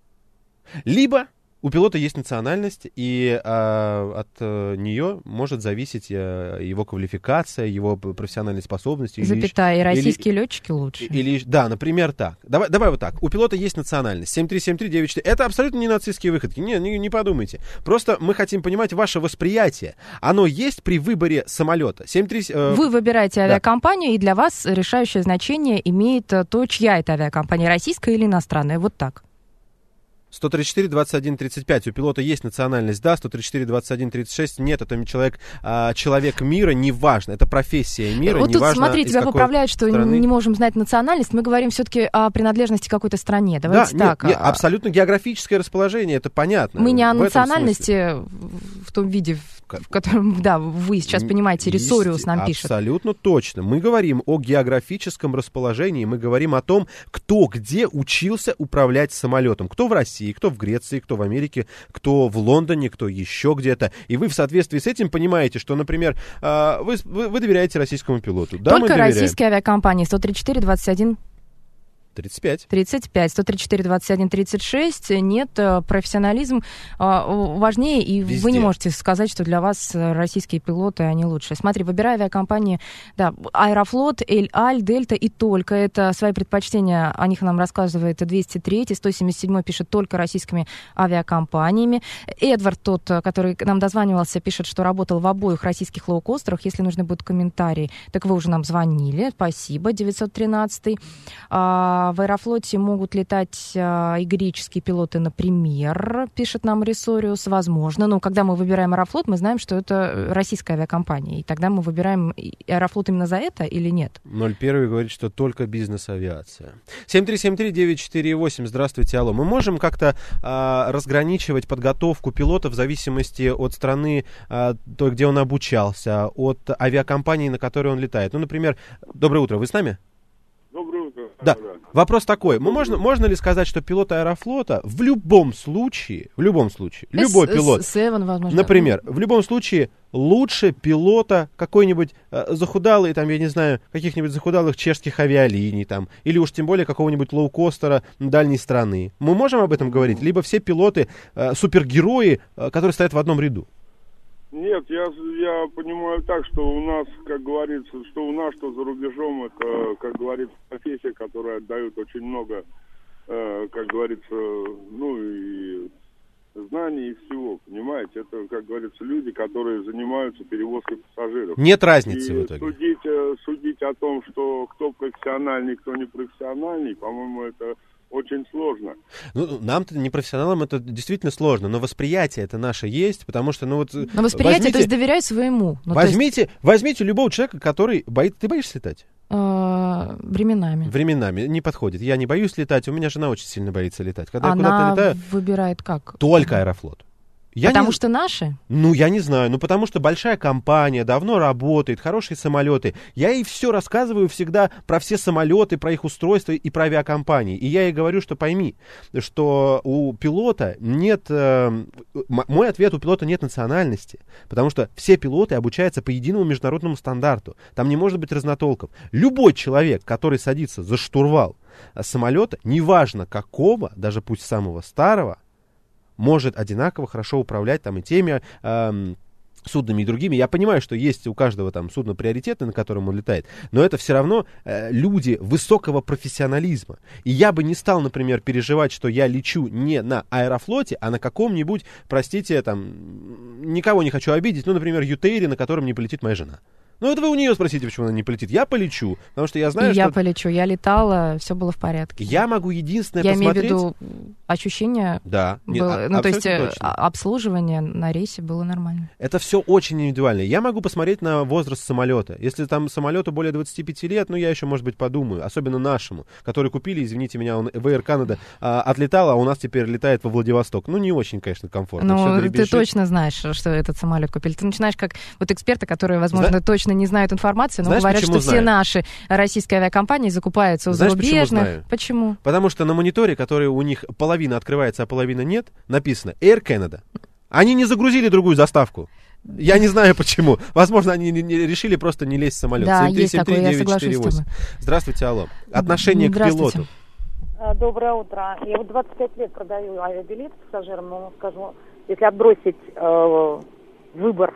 Либо у пилота есть национальность, и а, от а, нее может зависеть а, его квалификация, его профессиональные способности. Запятая, или, и российские или, летчики лучше. Или, да, например, так. Давай, давай вот так. У пилота есть национальность. семь три семь три девять четыре. Это абсолютно не нацистские выходки. Не, не, не подумайте. Просто мы хотим понимать ваше восприятие. Оно есть при выборе самолета. семь три, э... Вы выбираете авиакомпанию, да. и для вас решающее значение имеет то, чья это авиакомпания, российская или иностранная. Вот так. сто тридцать четыре двадцать один тридцать пять. У пилота есть национальность, да. сто тридцать четыре двадцать один тридцать шесть. Нет, это человек, а, человек мира, неважно. Это профессия мира, вот неважно. Вот тут, смотри, тебя поправляют, что страны. Не можем знать национальность. Мы говорим все-таки о принадлежности к какой-то стране. Давайте да, так. Нет, нет, абсолютно географическое расположение, это понятно. Мы не о национальности в том виде, в котором, да, вы сейчас понимаете, Ресориус нам пишет. Абсолютно точно. Мы говорим о географическом расположении, мы говорим о том, кто где учился управлять самолетом. Кто в России, кто в Греции, кто в Америке, кто в Лондоне, кто еще где-то. И вы в соответствии с этим понимаете, что, например, вы, вы, вы доверяете российскому пилоту. Да, только российские авиакомпании. сто тридцать четыре двадцать один тридцать пять. тридцать пять. сто тридцать четыре двадцать один тридцать шесть. Нет, профессионализм важнее, и везде. Вы не можете сказать, что для вас российские пилоты, они лучшие. Смотри, выбирая авиакомпании, да, Аэрофлот, Эль-Аль, Дельта и только. Это свои предпочтения, о них нам рассказывает двести три. сто семьдесят семь пишет только российскими авиакомпаниями. Эдвард, тот, который нам дозванивался, пишет, что работал в обоих российских лоукостерах. Если нужны будут комментарии, так вы уже нам звонили. Спасибо, девятьсот тринадцать. В Аэрофлоте могут летать а, и греческие пилоты, например, пишет нам Ресориус, возможно. Но когда мы выбираем Аэрофлот, мы знаем, что это российская авиакомпания. И тогда мы выбираем Аэрофлот именно за это или нет? ноль один говорит, что только бизнес-авиация. семь три семь три девять четыре восемь. Здравствуйте, алло. Мы можем как-то а, разграничивать подготовку пилота в зависимости от страны, а, той, где он обучался, от авиакомпании, на которой он летает? Ну, например, доброе утро, вы с нами? Доброе утро. Да. Вопрос такой. Можно, можно ли сказать, что пилот Аэрофлота в любом случае, в любом случае, любой пилот, Seven, возможно, например, в любом случае лучше пилота какой-нибудь э, захудалый, там, я не знаю, каких-нибудь захудалых чешских авиалиний, там, или уж тем более какого-нибудь лоукостера дальней страны? Мы можем об этом говорить? Либо все пилоты э, супергерои, э, которые стоят в одном ряду? Нет, я, я понимаю так, что у нас, как говорится, что у нас, что за рубежом, это, как говорится, профессия, которая отдает очень много, э, как говорится, ну и знаний и всего, понимаете? Это, как говорится, люди, которые занимаются перевозкой пассажиров. Нет разницы и в итоге. Судить, судить о том, что кто профессиональный, кто не профессиональный, по-моему, это... очень сложно. Ну, нам-то, непрофессионалам, это действительно сложно, но восприятие это наше есть, потому что, ну вот... Но восприятие, возьмите, то есть доверяй своему. Ну, возьмите, есть... возьмите любого человека, который боится... Ты боишься летать? Временами. Временами. Не подходит. Я не боюсь летать, у меня жена очень сильно боится летать. Когда Она я куда-то летаю... выбирает как? Только Аэрофлот. Я потому не... что наши? Ну, я не знаю. Ну, потому что большая компания, давно работает, хорошие самолеты. Я ей все рассказываю всегда про все самолеты, про их устройства и про авиакомпании. И я ей говорю, что пойми, что у пилота нет... Э, мой ответ, у пилота нет национальности. Потому что все пилоты обучаются по единому международному стандарту. Там не может быть разнотолков. Любой человек, который садится за штурвал самолета, неважно какого, даже пусть самого старого, может одинаково хорошо управлять там и теми э, суднами и другими. Я понимаю, что есть у каждого там судно приоритетное, на котором он летает, но это все равно э, люди высокого профессионализма. И я бы не стал, например, переживать, что я лечу не на Аэрофлоте, а на каком-нибудь, простите, там, никого не хочу обидеть, ну, например, Ютейре, на котором не полетит моя жена. Ну, это вы у нее спросите, почему она не полетит. Я полечу, потому что я знаю, и что... я полечу, я летала, все было в порядке. Я могу единственное я посмотреть... Я имею в виду ощущение... Да. Было... Нет, ну, то есть точно. обслуживание на рейсе было нормально. Это все очень индивидуально. Я могу посмотреть на возраст самолета. Если там самолету более двадцати пяти лет, ну, я еще, может быть, подумаю. Особенно нашему, который купили, извините меня, он в Air Canada а, отлетал, а у нас теперь летает во Владивосток. Ну, не очень, конечно, комфортно. Ну, ты точно знаешь, что этот самолет купили. Ты начинаешь как вот эксперты, которые, возможно, Зна... точно не знают информацию, но Знаешь, говорят, что знаю? все наши российские авиакомпании закупаются у Знаешь, зарубежных. Почему, почему? Потому что на мониторе, который у них половина открывается, а половина нет, написано Air Canada. Они не загрузили другую заставку. Я не знаю почему. Возможно, они не, не, решили просто не лезть в самолет. Да, есть такое, я соглашусь с тобой. Здравствуйте, алло. Отношение к пилоту. Доброе утро. Я вот двадцать пять лет продаю авиабилет пассажирам, но скажу, если отбросить э, выбор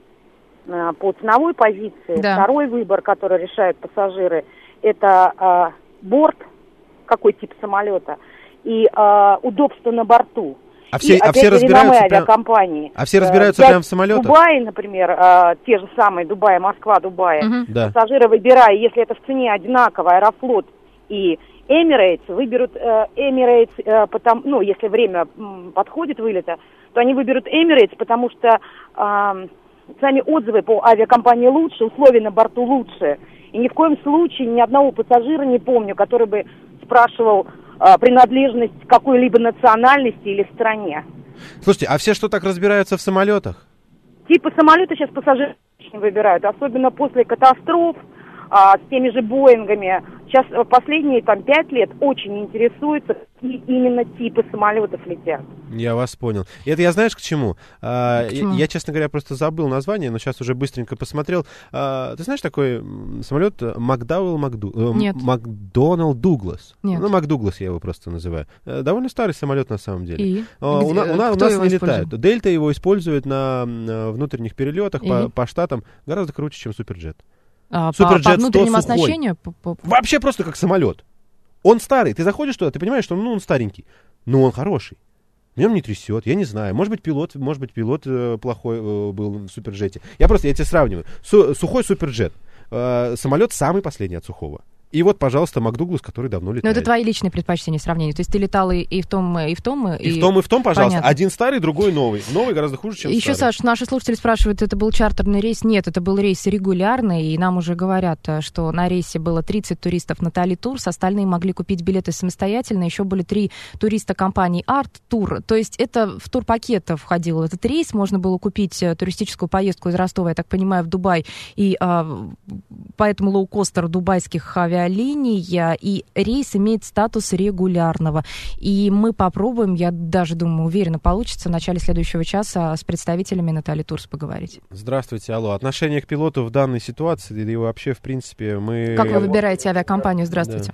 по ценовой позиции. Да. Второй выбор, который решают пассажиры, это э, борт, какой тип самолета, и э, удобство на борту. А все, и, а все разбираются прям... авиакомпании. А все разбираются э, прямо в самолетах? Дубай, например, э, те же самые, Дубай, Москва, Дубай. Угу. Да. Пассажиры, выбирая, если это в цене одинаково, Аэрофлот и Emirates, выберут э, Emirates, э, потому, ну, если время м, подходит вылета, то они выберут Emirates, потому что... Э, сами отзывы по авиакомпании лучше, условия на борту лучше. И ни в коем случае ни одного пассажира не помню, который бы спрашивал э, принадлежность какой-либо национальности или стране. Слушайте, а все что так разбираются в самолетах? Типа самолета сейчас пассажиры выбирают, особенно после катастроф а, с теми же Боингами. Сейчас последние там пять лет очень интересуются, какие именно типы самолетов летят. Я вас понял. И это я знаешь к чему? А, к чему? Я, я, честно говоря, просто забыл название, но сейчас уже быстренько посмотрел. А, ты знаешь такой самолет Макдауэлл Макду... Нет. Макдоналд Дуглас? Нет. Ну, Макдуглас я его просто называю. Довольно старый самолет на самом деле. И? А, у, на, у, на, у нас не летают. Дельта его использует на, на внутренних перелетах по, по штатам гораздо круче, чем Суперджет. А, Суперджет по, по внутреннему оснащению? По, по... Вообще просто как самолет. Он старый. Ты заходишь туда, ты понимаешь, что ну, он старенький. Но он хороший. В нем не трясет, я не знаю. Может быть, пилот, может быть, пилот э, плохой э, был в Суперджете. Я просто, я тебе сравниваю. Су- сухой Суперджет. Э, самолет самый последний от сухого. И вот, пожалуйста, Макдуглас, который давно летает. Но это твои личные предпочтения, сравнения. То есть ты летал и, и в том, и в том, и... И в том, и в том, пожалуйста. Понятно. Один старый, другой новый. Новый гораздо хуже, чем Еще, старый. Саш, наши слушатели спрашивают, это был чартерный рейс? Нет, это был рейс регулярный, и нам уже говорят, что на рейсе было тридцать туристов Натали Турс, остальные могли купить билеты самостоятельно, еще были три туриста компании Арт Тур. То есть это в турпакет входил этот рейс, можно было купить туристическую поездку из Ростова, я так понимаю, в Дубай, и а, поэтому лоукостер дубайских авиалиний, и рейс имеет статус регулярного. И мы попробуем, я даже думаю, уверенно получится в начале следующего часа с представителями Натали Турс поговорить. Здравствуйте, алло. Отношение к пилоту в данной ситуации, и вообще, в принципе, мы... Как вы выбираете авиакомпанию? Здравствуйте.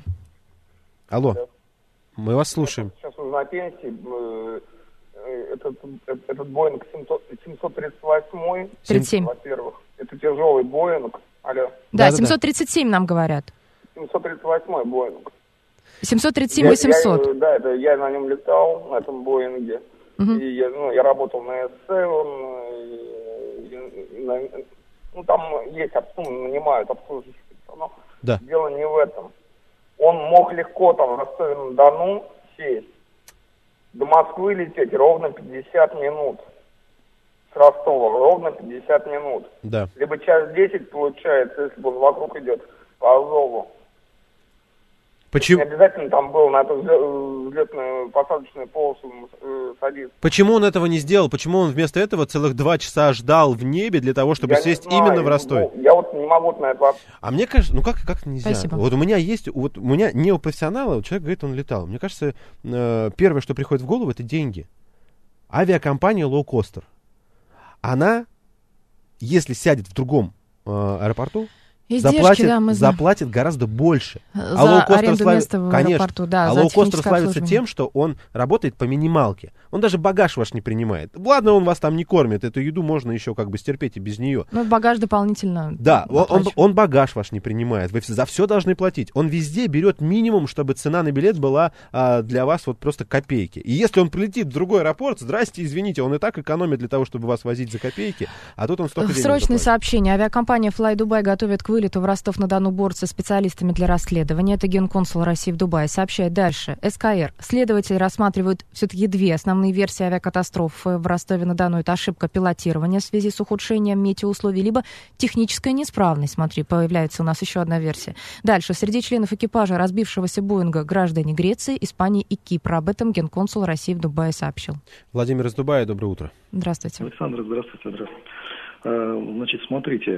Да. Алло, мы вас слушаем. Сейчас уже на пенсии. Этот, этот Боинг семьсот тридцать восемь. тридцать семь. Во-первых, это тяжелый Боинг. Алло. Да, да, семьсот тридцать семь нам говорят. семьсот тридцать восемь Боинг. семьсот тридцать семь восемьсот. Я, я, да, это я на нем летал, на этом Боинге. Угу. И я, ну, я работал на эс семь. И, и, на, ну, там есть обслуживание, нанимают обслуживающих персонал. Да. Дело не в этом. Он мог легко там в Ростове-на-Дону сесть, до Москвы лететь ровно пятьдесят минут. С Ростова ровно пятьдесят минут. Да. Либо час десять получается, если он вокруг идет по Азову. Почему? Не обязательно там было на эту взлетную посадочную полосу э, садиться. Почему он этого не сделал? Почему он вместо этого целых два часа ждал в небе для того, чтобы я сесть именно в Ростове? Ну, я вот не могу на это... А мне кажется, ну как, как нельзя? Спасибо. Вот у меня есть, вот у меня не у профессионала, человек говорит, он летал. Мне кажется, э, первое, что приходит в голову, это деньги. Авиакомпания лоукостер. Она, если сядет в другом э, аэропорту, Издержки, заплатит, да, мы заплатит гораздо больше. За а лоукостер слав... места в Конечно. аэропорту, да, а за лоукостер славится обслуживание. тем, что он работает по минималке. Он даже багаж ваш не принимает. Ладно, он вас там не кормит, эту еду можно еще как бы стерпеть и без нее. Ну, багаж дополнительно. Да, он, он, он багаж ваш не принимает. Вы за все должны платить. Он везде берет минимум, чтобы цена на билет была а, для вас вот просто копейки. И если он прилетит в другой аэропорт, здрасте, извините, он и так экономит для того, чтобы вас возить за копейки, а тут он столько денег Срочное заплатит. сообщение. Авиакомпания Fly готовит к вылету в Ростов-на-Дону борт со специалистами для расследования. Это генконсул России в Дубае сообщает дальше. СКР. Следователи рассматривают все-таки две основные версии авиакатастрофы в Ростове-на-Дону. Это ошибка пилотирования в связи с ухудшением метеоусловий, либо техническая неисправность. Смотри, появляется у нас еще одна версия. Дальше. Среди членов экипажа разбившегося Боинга граждане Греции, Испании и Кипра. Об этом генконсул России в Дубае сообщил. Владимир из Дубая, доброе утро. Здравствуйте. Александр, здравствуйте, здравствуйте. Значит, смотрите,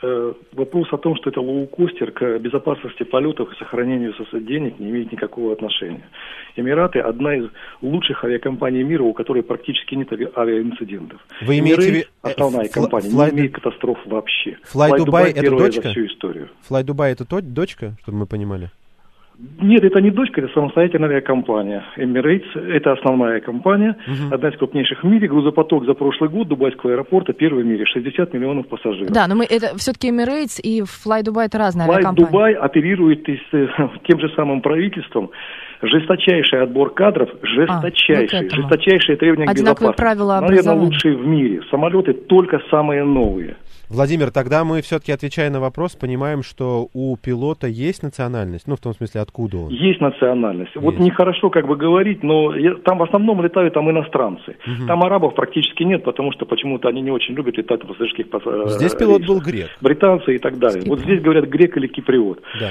вопрос о том, что это лоукостер, к безопасности полетов и сохранению денег не имеет никакого отношения. Эмираты – одна из лучших авиакомпаний мира, у которой практически нет авиаинцидентов. Вы имеете в виду... Основная компания, Fly... не имеет катастроф вообще. Fly Dubai – это дочка? За всю историю. Fly Dubai – это то, дочка, чтобы мы понимали? Нет, это не дочка, это самостоятельная авиакомпания. Emirates – это основная компания, uh-huh. одна из крупнейших в мире. Грузопоток за прошлый год Дубайского аэропорта первый в мире, шестьдесят миллионов пассажиров. Да, но мы, это все-таки Emirates и Fly Dubai – это разные Fly авиакомпании. Dubai оперирует с тем же самым правительством. Жесточайший отбор кадров, жесточайший, а, вот жесточайшие требования к безопасности. Правила наверное, лучшие в мире. Самолеты только самые новые. Владимир, тогда мы все-таки, отвечая на вопрос, понимаем, что у пилота есть национальность? Ну, в том смысле, откуда он? Есть национальность. Есть. Вот нехорошо как бы говорить, но я, там в основном летают там иностранцы. Угу. Там арабов практически нет, потому что почему-то они не очень любят летать на пассажирских рейсах. Здесь пилот был грек. Британцы и так далее. Скипр. Вот здесь говорят грек или киприот. Да.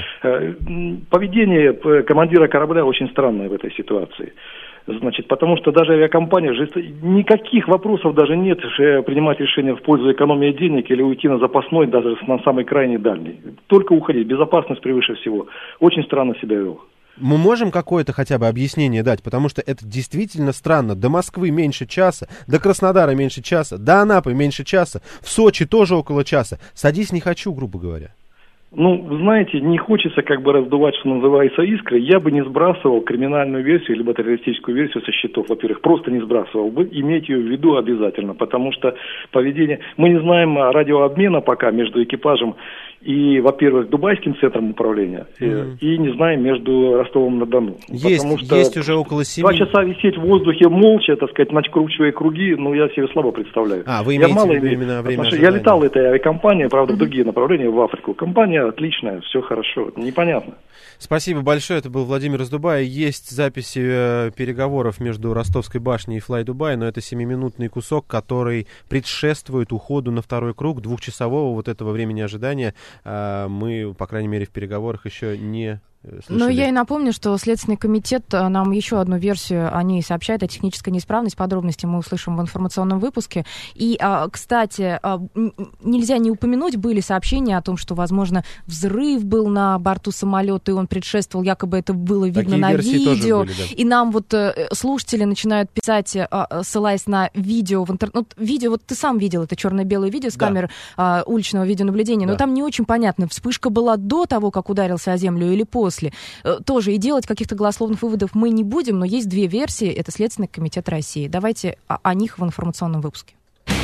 Поведение командира корабля очень странное в этой ситуации. Значит, потому что даже авиакомпания, никаких вопросов даже нет принимать решение в пользу экономии денег или уйти на запасной, даже на самый крайний дальний. Только уходить, безопасность превыше всего. Очень странно себя вел. Мы можем какое-то хотя бы объяснение дать, потому что это действительно странно. До Москвы меньше часа, до Краснодара меньше часа, до Анапы меньше часа, в Сочи тоже около часа. Садись не хочу, грубо говоря. Ну, знаете, не хочется как бы раздувать, что называется, искры. Я бы не сбрасывал криминальную версию, либо террористическую версию со счетов. Во-первых, просто не сбрасывал бы. Иметь ее в виду обязательно, потому что поведение... Мы не знаем радиообмена пока между экипажем и, во-первых, Дубайским центром управления, mm-hmm. и, и не знаем, между Ростовом-на-Дону. Есть, потому что есть уже около семи... Два часа висеть в воздухе молча, так сказать, накручивая круги, ну, я себе слабо представляю. А, вы я имеете мало в виду именно время отнош... ожидания? Я летал этой авиакомпанией, правда, в другие направления, в Африку. Компания отличная, все хорошо, непонятно. Спасибо большое, это был Владимир из Дубая. Есть записи э, переговоров между Ростовской башней и Fly Dubai, но это семиминутный кусок, который предшествует уходу на второй круг двухчасового вот этого времени ожидания. Э, мы, по крайней мере, в переговорах еще не... Ну, я и напомню, что Следственный комитет нам еще одну версию о ней сообщает, о технической неисправности. Подробности мы услышим в информационном выпуске. И, кстати, нельзя не упомянуть, были сообщения о том, что, возможно, взрыв был на борту самолета, и он предшествовал, якобы это было видно Такие на видео. Были, да. И нам вот слушатели начинают писать, ссылаясь на видео в интернете. Ну, видео, вот ты сам видел это черно-белое видео с да. камер уличного видеонаблюдения, но да. там не очень понятно, вспышка была до того, как ударился о землю, или после. Тоже и делать каких-то голословных выводов мы не будем, но есть две версии. Это Следственный комитет России. Давайте о, о них в информационном выпуске.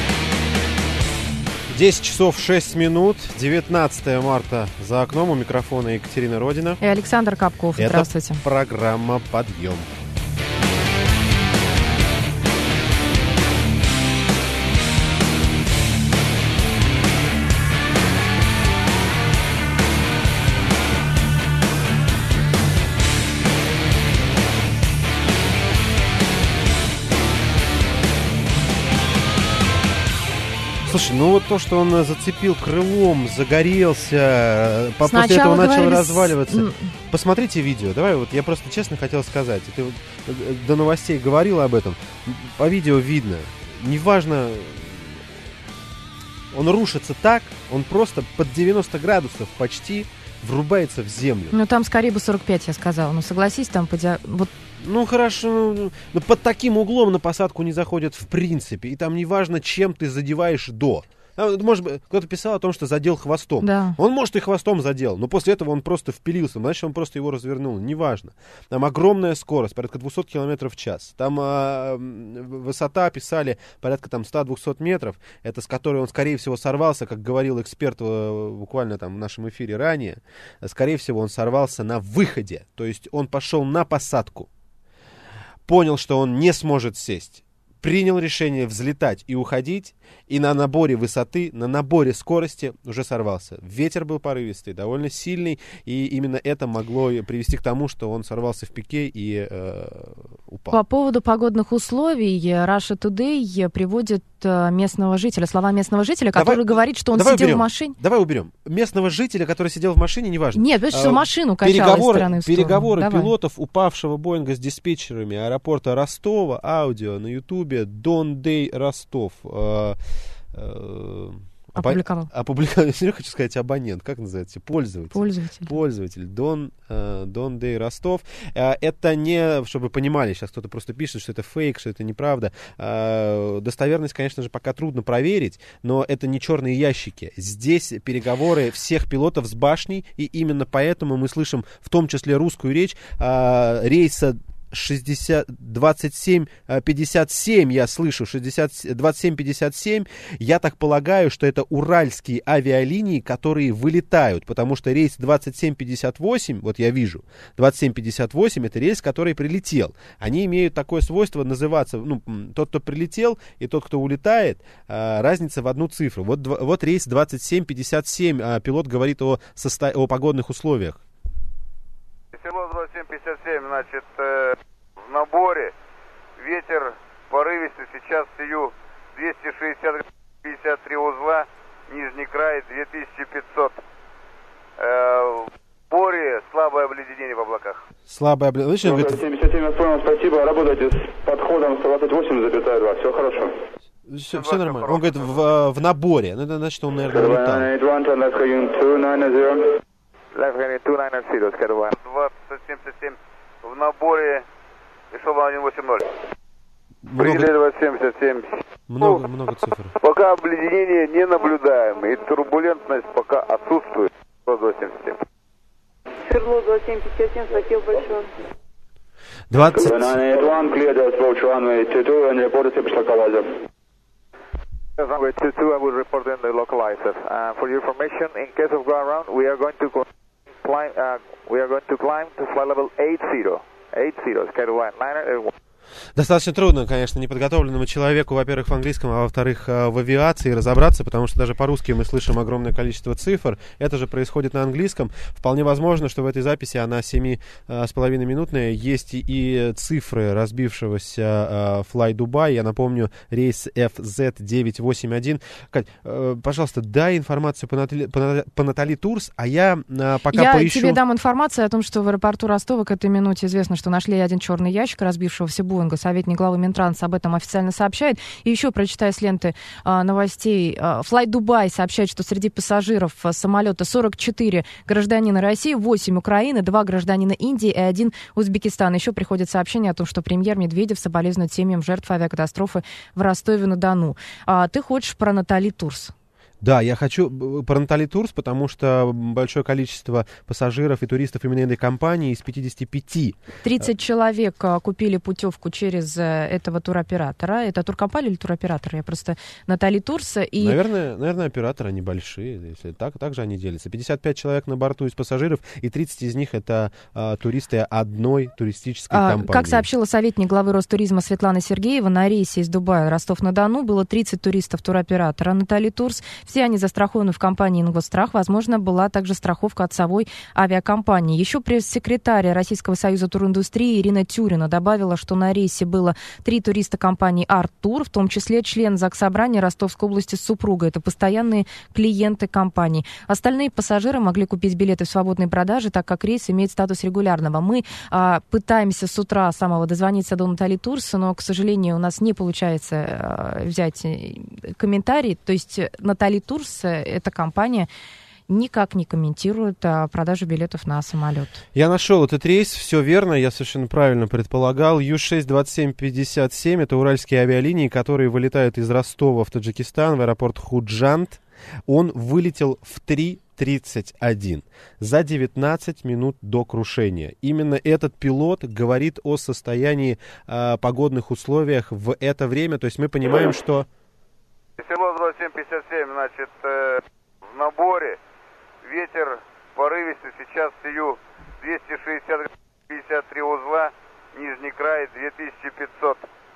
десять часов шесть минут, девятнадцатое марта за окном. У микрофона Екатерина Родина. И Александр Капков. Здравствуйте. Это программа «Подъем». Слушай, ну вот то, что он зацепил крылом, загорелся, Сначала после этого начал разваливаться. посмотрите видео. Давай, вот я просто честно хотел сказать. Ты вот до новостей говорил об этом. По видео видно. Неважно, он рушится так, он просто под девяносто градусов почти врубается в землю. Ну, там скорее бы сорок пять, я сказала. Ну, согласись, там по ди... вот. Ну, хорошо, ну, но под таким углом на посадку не заходят в принципе. И там неважно, чем ты задеваешь до. Может быть, кто-то писал о том, что задел хвостом. Да. Он, может, и хвостом задел, но после этого он просто впилился, значит, он просто его развернул. Неважно. Там огромная скорость, порядка двести километров в час. Там а, высота, писали, порядка там сто-двести метров. Это с которой он, скорее всего, сорвался, как говорил эксперт буквально там в нашем эфире ранее. Скорее всего, он сорвался на выходе. То есть он пошел на посадку. Понял, что он не сможет сесть. Принял решение взлетать и уходить, и на наборе высоты, на наборе скорости уже сорвался. Ветер был порывистый, довольно сильный, и именно это могло привести к тому, что он сорвался в пике и э, упал. По поводу погодных условий Russia Today приводит местного жителя, слова местного жителя, который давай, говорит, что он сидел уберем, в машине. Давай уберем. Местного жителя, который сидел в машине, неважно. Нет, потому что машину качало переговоры, из стороны в сторону. Переговоры давай. пилотов упавшего Боинга с диспетчерами аэропорта Ростова, аудио на Ютубе, Don Day Ростов. Э, э, Опубликовал. Опубликовал. Я хочу сказать абонент. Как называется? Пользователь. Пользователь. Пользователь. Don, uh, Don Day Ростов. Uh, это не, чтобы вы понимали, сейчас кто-то просто пишет, что это фейк, что это неправда. Uh, достоверность, конечно же, пока трудно проверить, но это не черные ящики. Здесь переговоры всех пилотов с башней, и именно поэтому мы слышим в том числе русскую речь uh, рейса шестьдесят, двадцать семь пятьдесят семь, я слышу, шестьдесят, двадцать семь пятьдесят семь, я так полагаю, что это уральские авиалинии, которые вылетают, потому что рейс двадцать семь пятьдесят восемь, вот я вижу, двадцать семь пятьдесят восемь, это рейс, который прилетел. Они имеют такое свойство называться, ну, тот, кто прилетел, и тот, кто улетает, разница в одну цифру. Вот, вот рейс двадцать семь пятьдесят семь, пилот говорит о, состо... о погодных условиях. Село двадцать семь пятьдесят семь, значит, э, в наборе, ветер порывистый, сейчас сию двести шестьдесят пятьдесят три узла, нижний край две тысячи пятьсот. Э, в боре слабое обледенение в облаках. Слабое обледенение. двадцать семь пятьдесят семь, я понял, спасибо, работайте с подходом сто двадцать восемь запятая два, все хорошо. Все, все нормально. Он говорит, в, в наборе, ну, значит, он, наверное, улетал. двадцать семь пятьдесят семь в наборе Ишова один восемь ноль. Много... двадцать семь пятьдесят семь. Много, ну, много цифр. Пока обледенение не наблюдаем, и турбулентность пока отсутствует. двадцать семь пятьдесят семь. Свердло двадцать семь пятьдесят семь, спасибо большое. двадцать... Runway two two, I will report in the localizer. Uh, for your information, in case of go around, we are going to climb. Uh, we are going to climb to flight level eight zero. eight zero, Skyway niner one. Достаточно трудно, конечно, неподготовленному человеку, во-первых, в английском, а во-вторых, в авиации разобраться, потому что даже по-русски мы слышим огромное количество цифр. Это же происходит на английском. Вполне возможно, что в этой записи, она семь с половиной минутная, есть и цифры разбившегося Fly Dubai. Я напомню, рейс эф зет девятьсот восемьдесят один. Кать, пожалуйста, дай информацию по Натали, по Натали Турс, а я пока я поищу... Я тебе дам информацию о том, что в аэропорту Ростова к этой минуте известно, что нашли один черный ящик разбившегося Боинга. Советник главы Минтранса об этом официально сообщает. И еще прочитаю с ленты а, новостей. А, Fly Dubai сообщает, что среди пассажиров а, самолета сорок четыре гражданина России, восемь Украины, два гражданина Индии и один Узбекистана. Еще приходит сообщение о том, что премьер Медведев соболезнует семьям жертв авиакатастрофы в Ростове-на-Дону. А, ты хочешь про Натали Турс? Да, я хочу про Натали Турс, потому что большое количество пассажиров и туристов именно этой компании из пятидесяти пяти. тридцать человек купили путевку через этого туроператора. Это туркомпания или туроператор? Я просто Натали Турс. И... Наверное, наверное, операторы, они большие. Если так, так же они делятся. пятьдесят пять человек на борту из пассажиров, и тридцать из них это а, туристы одной туристической а, компании. Как сообщила советник главы Ростуризма Светлана Сергеева, на рейсе из Дубая Ростов-на-Дону было тридцать туристов туроператора Натали Турс. Все они застрахованы в компании «Ингосстрах». Возможно, была также страховка от совой авиакомпании. Еще пресс-секретарь Российского союза туриндустрии Ирина Тюрина добавила, что на рейсе было три туриста компании «Арттур», в том числе член Заксобрания Ростовской области с супругой. Это постоянные клиенты компании. Остальные пассажиры могли купить билеты в свободной продаже, так как рейс имеет статус регулярного. Мы а, пытаемся с утра самого дозвониться до Натальи Турс, но, к сожалению, у нас не получается а, взять комментарий. То есть Наталья Турс, эта компания, никак не комментирует а, продажу билетов на самолет. Я нашел этот рейс, все верно, я совершенно правильно предполагал. Ю шесть двадцать семь пятьдесят семь, это уральские авиалинии, которые вылетают из Ростова в Таджикистан, в аэропорт Худжанд. Он вылетел в три тридцать один, за девятнадцать минут до крушения. Именно этот пилот говорит о состоянии э, погодных условиях в это время, то есть мы понимаем, что... Село двадцать семь пятьдесят семь, значит, э, в наборе, ветер порывистый, сейчас сию двести шестьдесят пятьдесят три узла, нижний край две тысячи пятьсот.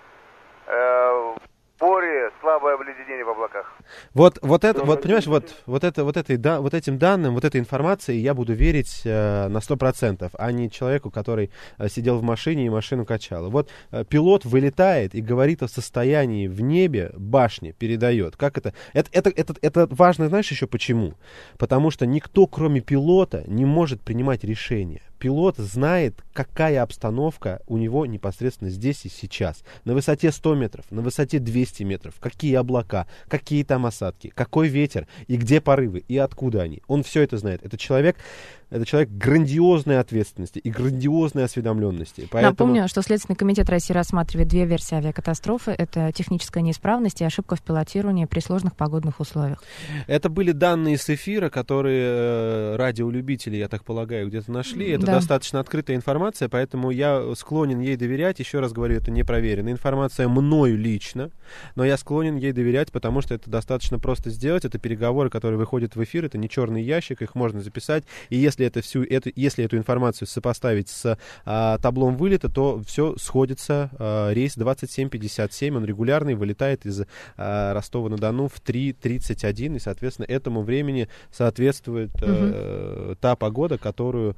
Э, Море, слабое обледенение в облаках. Вот, вот это, вот, понимаешь, вот, вот, это, вот, этой, да, вот этим данным, вот этой информацией я буду верить э, на сто процентов, а не человеку, который э, сидел в машине и машину качал. Вот э, пилот вылетает и говорит о состоянии в небе, башни передает. Как это? Это, это, это, это важно, знаешь, еще почему? Потому что никто, кроме пилота, не может принимать решения. Пилот знает, какая обстановка у него непосредственно здесь и сейчас. На высоте сто метров, на высоте двести метров. Какие облака, какие там осадки, какой ветер, и где порывы, и откуда они. Он все это знает. Это человек, это человек грандиозной ответственности и грандиозной осведомленности. Поэтому... Напомню, что Следственный комитет России рассматривает две версии авиакатастрофы. Это техническая неисправность и ошибка в пилотировании при сложных погодных условиях. Это были данные с эфира, которые радиолюбители, я так полагаю, где-то нашли. Это да. достаточно открытая информация, поэтому я склонен ей доверять. Еще раз говорю, это непроверенная информация мною лично, но я склонен ей доверять, потому что это достаточно просто сделать. Это переговоры, которые выходят в эфир, это не черный ящик, их можно записать. И если, это всю, эту, если эту информацию сопоставить с а, таблом вылета, то все сходится. А, рейс двадцать семь пятьдесят семь, он регулярный, вылетает из а, Ростова-на-Дону в три тридцать один, и, соответственно, этому времени соответствует угу. а, та погода, которую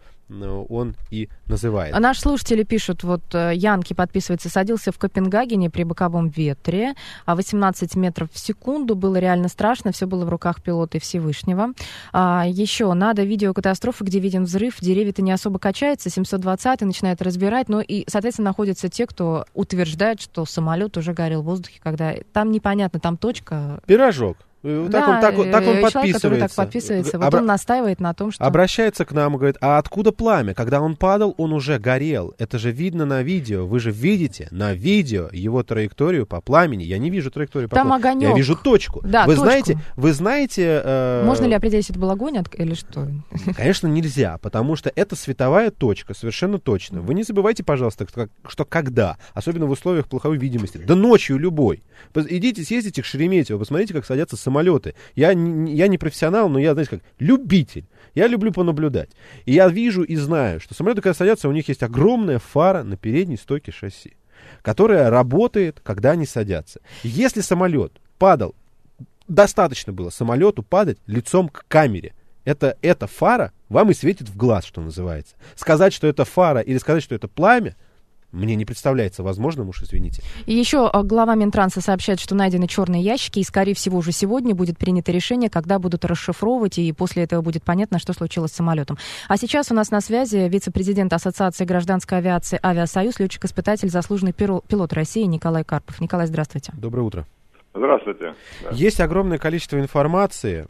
он и называет. А наши слушатели пишут, вот Янки подписывается, садился в Копенгагене при боковом ветре, а восемнадцать метров в секунду, было реально страшно, все было в руках пилота и Всевышнего. А, еще надо видео катастрофы, где виден взрыв, деревья-то не особо качаются, семьсот двадцатый начинает разбирать, но и, соответственно, находятся те, кто утверждает, что самолет уже горел в воздухе, когда там непонятно, там точка... Пирожок. Так, да, он, так, так он человек, подписывается. который так подписывается, вот Обра... он настаивает на том, что... Обращается к нам и говорит, а откуда пламя? Когда он падал, он уже горел. Это же видно на видео. Вы же видите на видео его траекторию по пламени. Я не вижу траекторию по Там пламени. огонек. Я вижу точку. Да, вы, точку. знаете, вы знаете... Э... Можно ли определить, это был огонь или что? Конечно, нельзя, потому что это световая точка, совершенно точно. Вы не забывайте, пожалуйста, что когда, особенно в условиях плохой видимости, да ночью любой. Идите, съездите к Шереметьево, посмотрите, как садятся самолеты. Я Я не профессионал, но я, знаете, как любитель. Я люблю понаблюдать. И я вижу и знаю, что самолеты, когда садятся, у них есть огромная фара на передней стойке шасси, которая работает, когда они садятся. Если самолет падал, достаточно было самолету падать лицом к камере. Это, эта фара вам и светит в глаз, что называется. Сказать, что это фара, или сказать, что это пламя, мне не представляется возможным, уж извините. И еще глава Минтранса сообщает, что найдены черные ящики, и, скорее всего, уже сегодня будет принято решение, когда будут расшифровывать, и после этого будет понятно, что случилось с самолетом. А сейчас у нас на связи вице-президент Ассоциации гражданской авиации «Авиасоюз», летчик-испытатель, заслуженный пилот России Николай Карпов. Николай, здравствуйте. Доброе утро. Здравствуйте. Да. Есть огромное количество информации.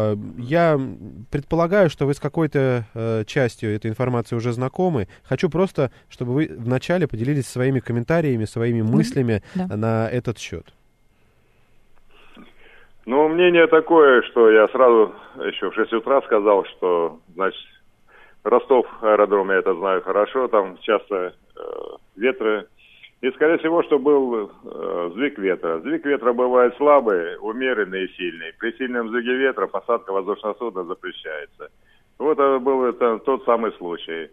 Я предполагаю, что вы с какой-то частью этой информации уже знакомы. Хочу просто, чтобы вы вначале поделились своими комментариями, своими мыслями да. на этот счет. Ну, мнение такое, что я сразу еще в шесть утра сказал, что, значит, Ростов аэродром, я это знаю хорошо, там часто э, ветры. И, скорее всего, что был э, сдвиг ветра. Сдвиг ветра бывает слабый, умеренный и сильный. При сильном сдвиге ветра посадка воздушного судна запрещается. Вот это был это, тот самый случай.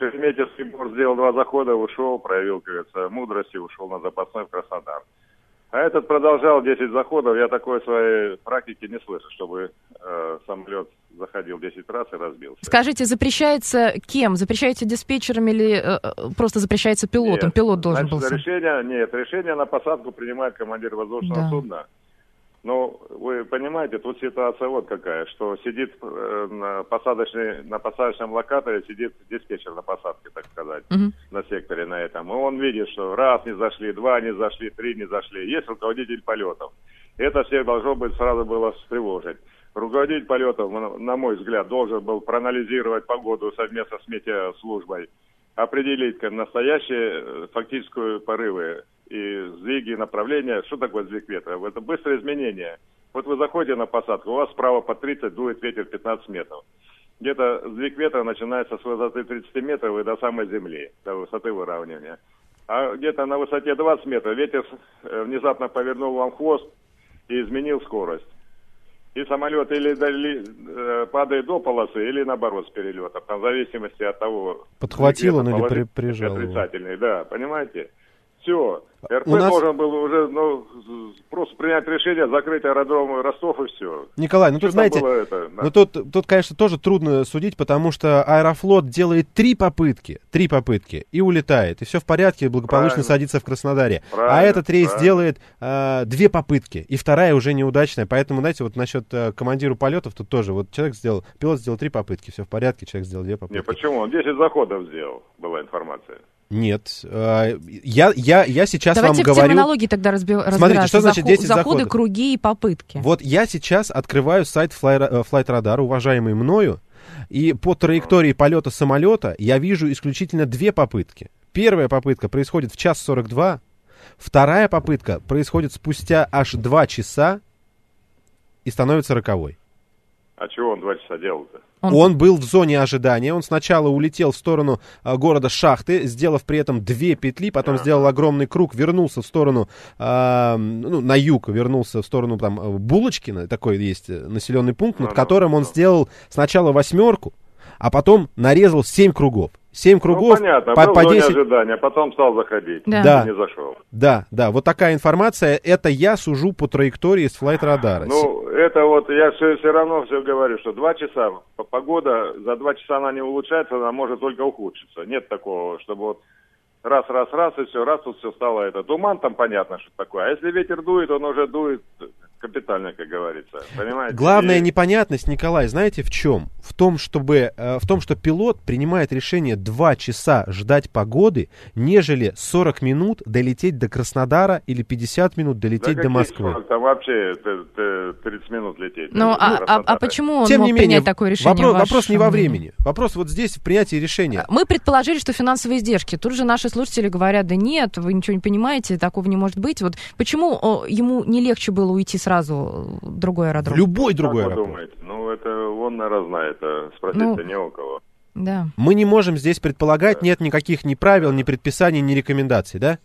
Шереметьевский борт сделал два захода, ушел, проявил, как говорится, мудрость и ушел на запасной в Краснодар. А этот продолжал десять заходов. Я такой в своей практике не слышу, чтобы э, самолет заходил десять раз и разбился. Скажите, запрещается кем? Запрещается диспетчером или э, просто запрещается пилотом? Нет. Пилот должен Значит, был... Решение, нет, решение на посадку принимает командир воздушного да. судна. Но вы понимаете, тут ситуация вот какая, что сидит э, на, посадочной, на посадочном локаторе, сидит диспетчер на посадке, так сказать, uh-huh. на секторе на этом. И он видит, что раз не зашли, два не зашли, три не зашли. Есть руководитель полетов. Это всех должно быть сразу было встревожить. Руководитель полетов, на мой взгляд, должен был проанализировать погоду совместно с метеослужбой, определить настоящие фактические порывы и сдвиги направления. Что такое сдвиг ветра? Это быстрое изменение. Вот вы заходите на посадку, у вас справа по тридцать дует ветер пятнадцать метров. Где-то сдвиг ветра начинается с высоты тридцать метров и до самой земли, до высоты выравнивания. А где-то на высоте двадцать метров ветер внезапно повернул вам хвост и изменил скорость. И самолет или дали, э, падает до полосы, или наоборот с перелета, в зависимости от того... Подхватил он или при, прижал отрицательный, да, понимаете? Все. эр пэ нас... должен был уже ну, просто принять решение закрыть аэродром Ростов и все. Николай, ну что тут, знаете, это, да? ну, тут, тут, конечно, тоже трудно судить, потому что Аэрофлот делает три попытки, три попытки и улетает, и все в порядке, благополучно правильно. Садится в Краснодаре. Правильно, а этот рейс правильно. Делает э, две попытки, и вторая уже неудачная, поэтому, знаете, вот насчет э, командира полетов тут тоже, вот человек сделал, пилот сделал три попытки, все в порядке, человек сделал две попытки. Не, почему? Он десять заходов сделал, была информация. Нет, я, я, я сейчас Давайте вам говорю... Давайте в терминологии тогда разби... Смотрите, разбираться. что значит десять заходы, заходов? Круги и попытки. Вот я сейчас открываю сайт Flight Radar, уважаемый мною, и по траектории полета самолета я вижу исключительно две попытки. Первая попытка происходит в час сорок два, вторая попытка происходит спустя аж два часа и становится роковой. А чего он два часа делал-то? Он... он был в зоне ожидания, он сначала улетел в сторону а, города Шахты, сделав при этом две петли, потом ага. сделал огромный круг, вернулся в сторону, а, ну, на юг, вернулся в сторону там Булочкина, такой есть населенный пункт, над которым он сделал сначала восьмерку, а потом нарезал семь кругов. Семь кругов, ну, понятно, по, был по в зоне десять... ожидания, потом стал заходить, да. не зашел. Да, да, вот такая информация, это я сужу по траектории с Flight Radar. Ну, это вот, я все, все равно все говорю, что два часа, погода, за два часа она не улучшается, она может только ухудшиться. Нет такого, чтобы вот раз, раз, раз, и все, раз тут все стало это. Туман там понятно, что такое, а если ветер дует, он уже дует капитально, как говорится, понимаете? Главная и... непонятность, Николай, знаете в чем? В том, чтобы, э, в том, что пилот принимает решение два часа ждать погоды, нежели сорок минут долететь до Краснодара или пятьдесят минут долететь да до Москвы. сорок, там вообще тридцать минут лететь. Ну, а, а, а почему он Тем мог не менее, принять такое решение? Вопрос, ваш... вопрос не во времени. Вопрос вот здесь в принятии решения. Мы предположили, что финансовые издержки. Тут же наши слушатели говорят, да нет, вы ничего не понимаете, такого не может быть. Вот почему о, ему не легче было уйти сразу в другой аэродром? В любой другой как аэродром. Вы думаете? Ну, это он, наверное, знает. Спросить-то ну, не у кого. Да. Мы не можем здесь предполагать, да. Нет никаких ни правил, ни предписаний, ни рекомендаций, да?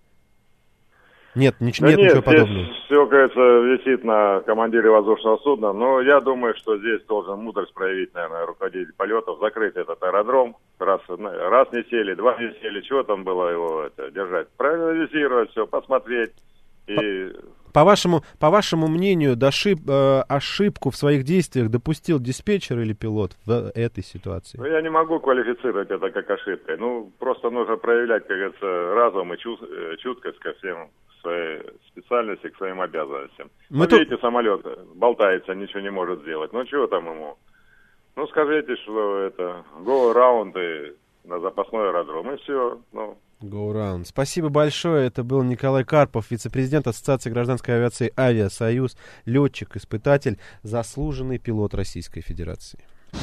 Нет, нич- да нет, нет ничего подобного. Все, кажется, висит на командире воздушного судна, но я думаю, что здесь должен мудрость проявить, наверное, руководитель полетов, закрыть этот аэродром, раз, раз не сели, два не сели, чего там было его это, держать, проанализировать все, посмотреть и... По вашему, по вашему мнению, дошиб, э, ошибку в своих действиях допустил диспетчер или пилот в этой ситуации? Ну, я не могу квалифицировать это как ошибкой. Ну, просто нужно проявлять, как говорится, разум и чут, чуткость ко всем своей специальности, к своим обязанностям. Мы ну, то... видите, самолет болтается, ничего не может сделать. Ну, чего там ему? Ну, скажите, что это go around и на запасной аэродром, и все, ну... Go round. Спасибо большое. Это был Николай Карпов, вице-президент Ассоциации гражданской авиации «Авиасоюз», летчик, испытатель, заслуженный пилот Российской Федерации.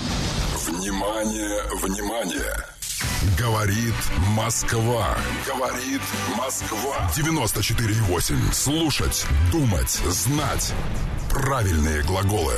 Внимание, внимание! Говорит Москва. Говорит Москва. девяносто четыре и восемь. Слушать, думать, знать. Правильные глаголы.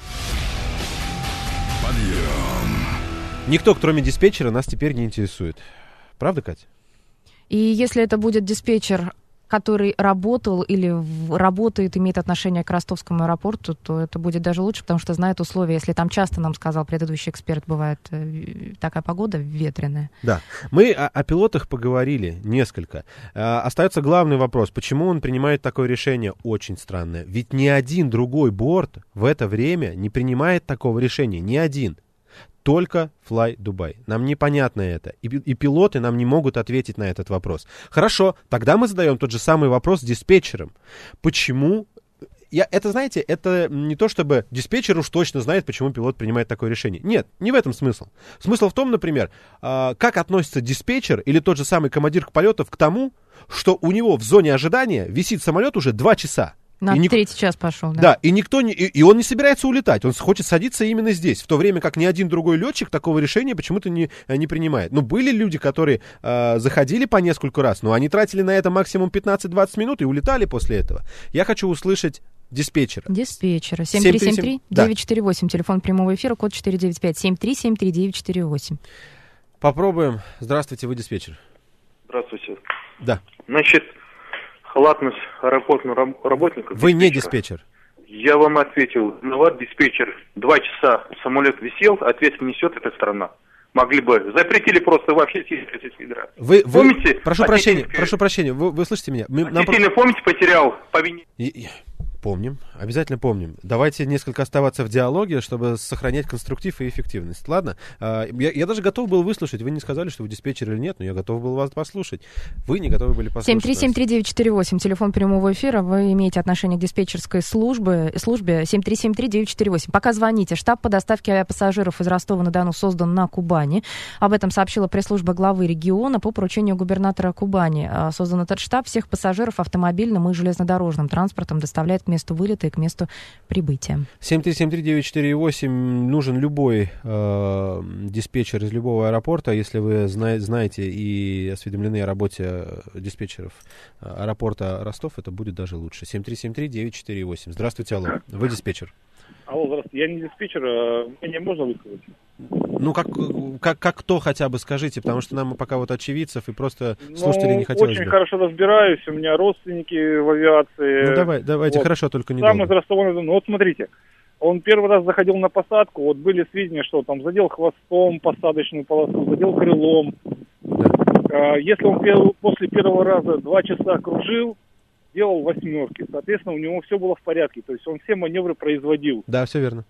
Подъем. Никто, кроме диспетчера, нас теперь не интересует. Правда, Катя? И если это будет диспетчер который работал или в, работает, имеет отношение к ростовскому аэропорту, то это будет даже лучше, потому что знает условия. Если там часто, нам сказал предыдущий эксперт, бывает э, такая погода ветреная. Да. Мы о, о пилотах поговорили несколько. А, остается главный вопрос. Почему он принимает такое решение? Очень странное. Ведь ни один другой борт в это время не принимает такого решения. Ни один. Только Fly Dubai. Нам непонятно это. И, и пилоты нам не могут ответить на этот вопрос. Хорошо, тогда мы задаем тот же самый вопрос диспетчерам. Почему... Я, это, знаете, это не то, чтобы диспетчер уж точно знает, почему пилот принимает такое решение. Нет, не в этом смысл. Смысл в том, например, э, как относится диспетчер или тот же самый командир полетов к тому, что у него в зоне ожидания висит самолет уже два часа. На и третий ник... час пошел, да. Да, и никто не, и, и он не собирается улетать, он хочет садиться именно здесь, в то время как ни один другой летчик такого решения почему-то не, не принимает. Ну, были люди, которые э, заходили по нескольку раз, но они тратили на это максимум пятнадцать-двадцать минут и улетали после этого. Я хочу услышать диспетчера. Диспетчера. семь три семь три девять четыре восемь, телефон прямого эфира, код четыре девять пять, семь три семь три девять четыре восемь. Попробуем. Здравствуйте, вы диспетчер. Здравствуйте. Да. Значит, халатность аэропортных работников. Вы не диспетчер. Я вам ответил, виноват диспетчер. Два часа самолет висел, ответственность несет эта страна. Могли бы запретили просто вообще Российской Федерации. Вы, вы, помните? Прошу прощения, прошу прощения, вы, вы слышите меня? Мы, нам... помните, потерял по вине. Помним, обязательно помним. Давайте несколько оставаться в диалоге, чтобы сохранять конструктив и эффективность. Ладно? Я, я даже готов был выслушать. Вы не сказали, что вы диспетчер или нет, но я готов был вас послушать. Вы не готовы были послушать. семь три семь три девять четыре восемь, телефон прямого эфира. Вы имеете отношение к диспетчерской службе, службе семь три семь три девять четыре восемь. Пока звоните. Штаб по доставке авиапассажиров из Ростова-на-Дону создан на Кубани. Об этом сообщила пресс-служба главы региона по поручению губернатора Кубани. Создан этот штаб. Всех пассажиров автомобильным и железнодорожным транспортом доставляет к месту вылета и к месту прибытия. семь три семь три девять четыре восемь. Нужен любой э, диспетчер из любого аэропорта. Если вы зна- знаете и осведомлены о работе диспетчеров аэропорта Ростов, это будет даже лучше. семь три семь три девять четыре восемь. Здравствуйте, алло. Вы диспетчер. Алло, здравствуйте. Я не диспетчер, а мне можно высказать? Ну, как, как, как кто хотя бы скажите, потому что нам пока вот очевидцев и просто слушателей ну, не хотелось очень бы. хорошо разбираюсь, у меня родственники в авиации. Ну, давай, давайте, вот. Хорошо, только не Сам из Ростова-на-Дону. Ну, вот смотрите, он первый раз заходил на посадку, вот были сведения, что там задел хвостом посадочную полосу, задел крылом. Да. Если он после первого раза два часа кружил, делал восьмерки, соответственно, у него все было в порядке, то есть он все маневры производил. Да, все верно.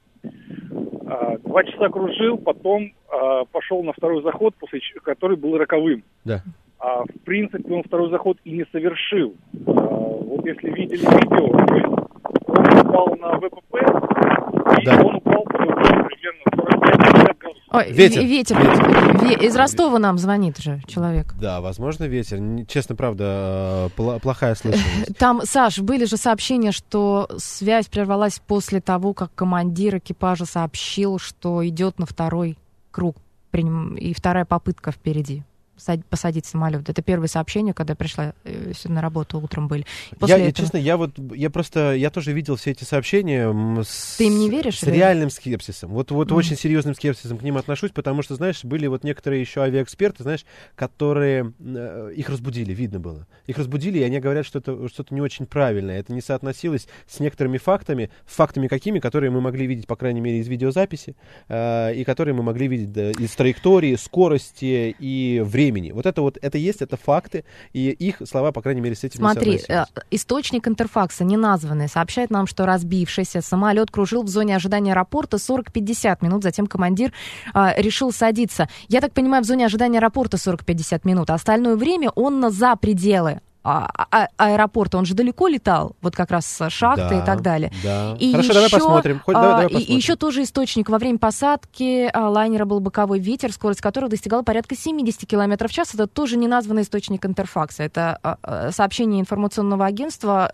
Два часа кружил, потом а, пошел на второй заход, после, который был роковым. Да. А, в принципе, он второй заход и не совершил. А, вот если видели видео, то есть он упал на ВПП, и да. он упал примерно сорок пять градусов. Ой, ветер. Ветер. ветер. Из Ростова нам звонит же человек. Да, возможно, ветер. Честно, правда, плохая слышимость. Там, Саш, были же сообщения, что связь прервалась после того, как командир экипажа сообщил, что идет на второй круг, и вторая попытка впереди. Посадить самолет. Это первые сообщения, когда я пришла сюда на работу утром были. Я, этого... честно, я вот, я просто, я тоже видел все эти сообщения с, Ты им не веришь? С или? реальным скепсисом. Вот, вот mm. очень серьезным скепсисом к ним отношусь, потому что, знаешь, были вот некоторые еще авиаэксперты, знаешь, которые, э, их разбудили, видно было. Их разбудили, и они говорят, что это что-то не очень правильное. Это не соотносилось с некоторыми фактами, фактами какими, которые мы могли видеть, по крайней мере, из видеозаписи, э, и которые мы могли видеть да, из траектории, скорости и времени. Вот это вот, это есть, это факты, и их слова, по крайней мере, с этим Смотри, не соотносились. Источник Интерфакса, неназванный, сообщает нам, что разбившийся самолет кружил в зоне ожидания аэропорта сорок-пятьдесят минут, затем командир а, решил садиться. Я так понимаю, в зоне ожидания аэропорта сорок-пятьдесят минут, а остальное время он за пределы А, а, аэропорта, он же далеко летал, вот как раз шахты да, и так далее. Да. И Хорошо, еще, давай посмотрим. Хоть, а, давай, давай и, посмотрим. И еще тоже источник. Во время посадки а, лайнера был боковой ветер, скорость которого достигала порядка семьдесят километров в час. Это тоже неназванный источник Интерфакса. Это а, а, сообщение информационного агентства. А,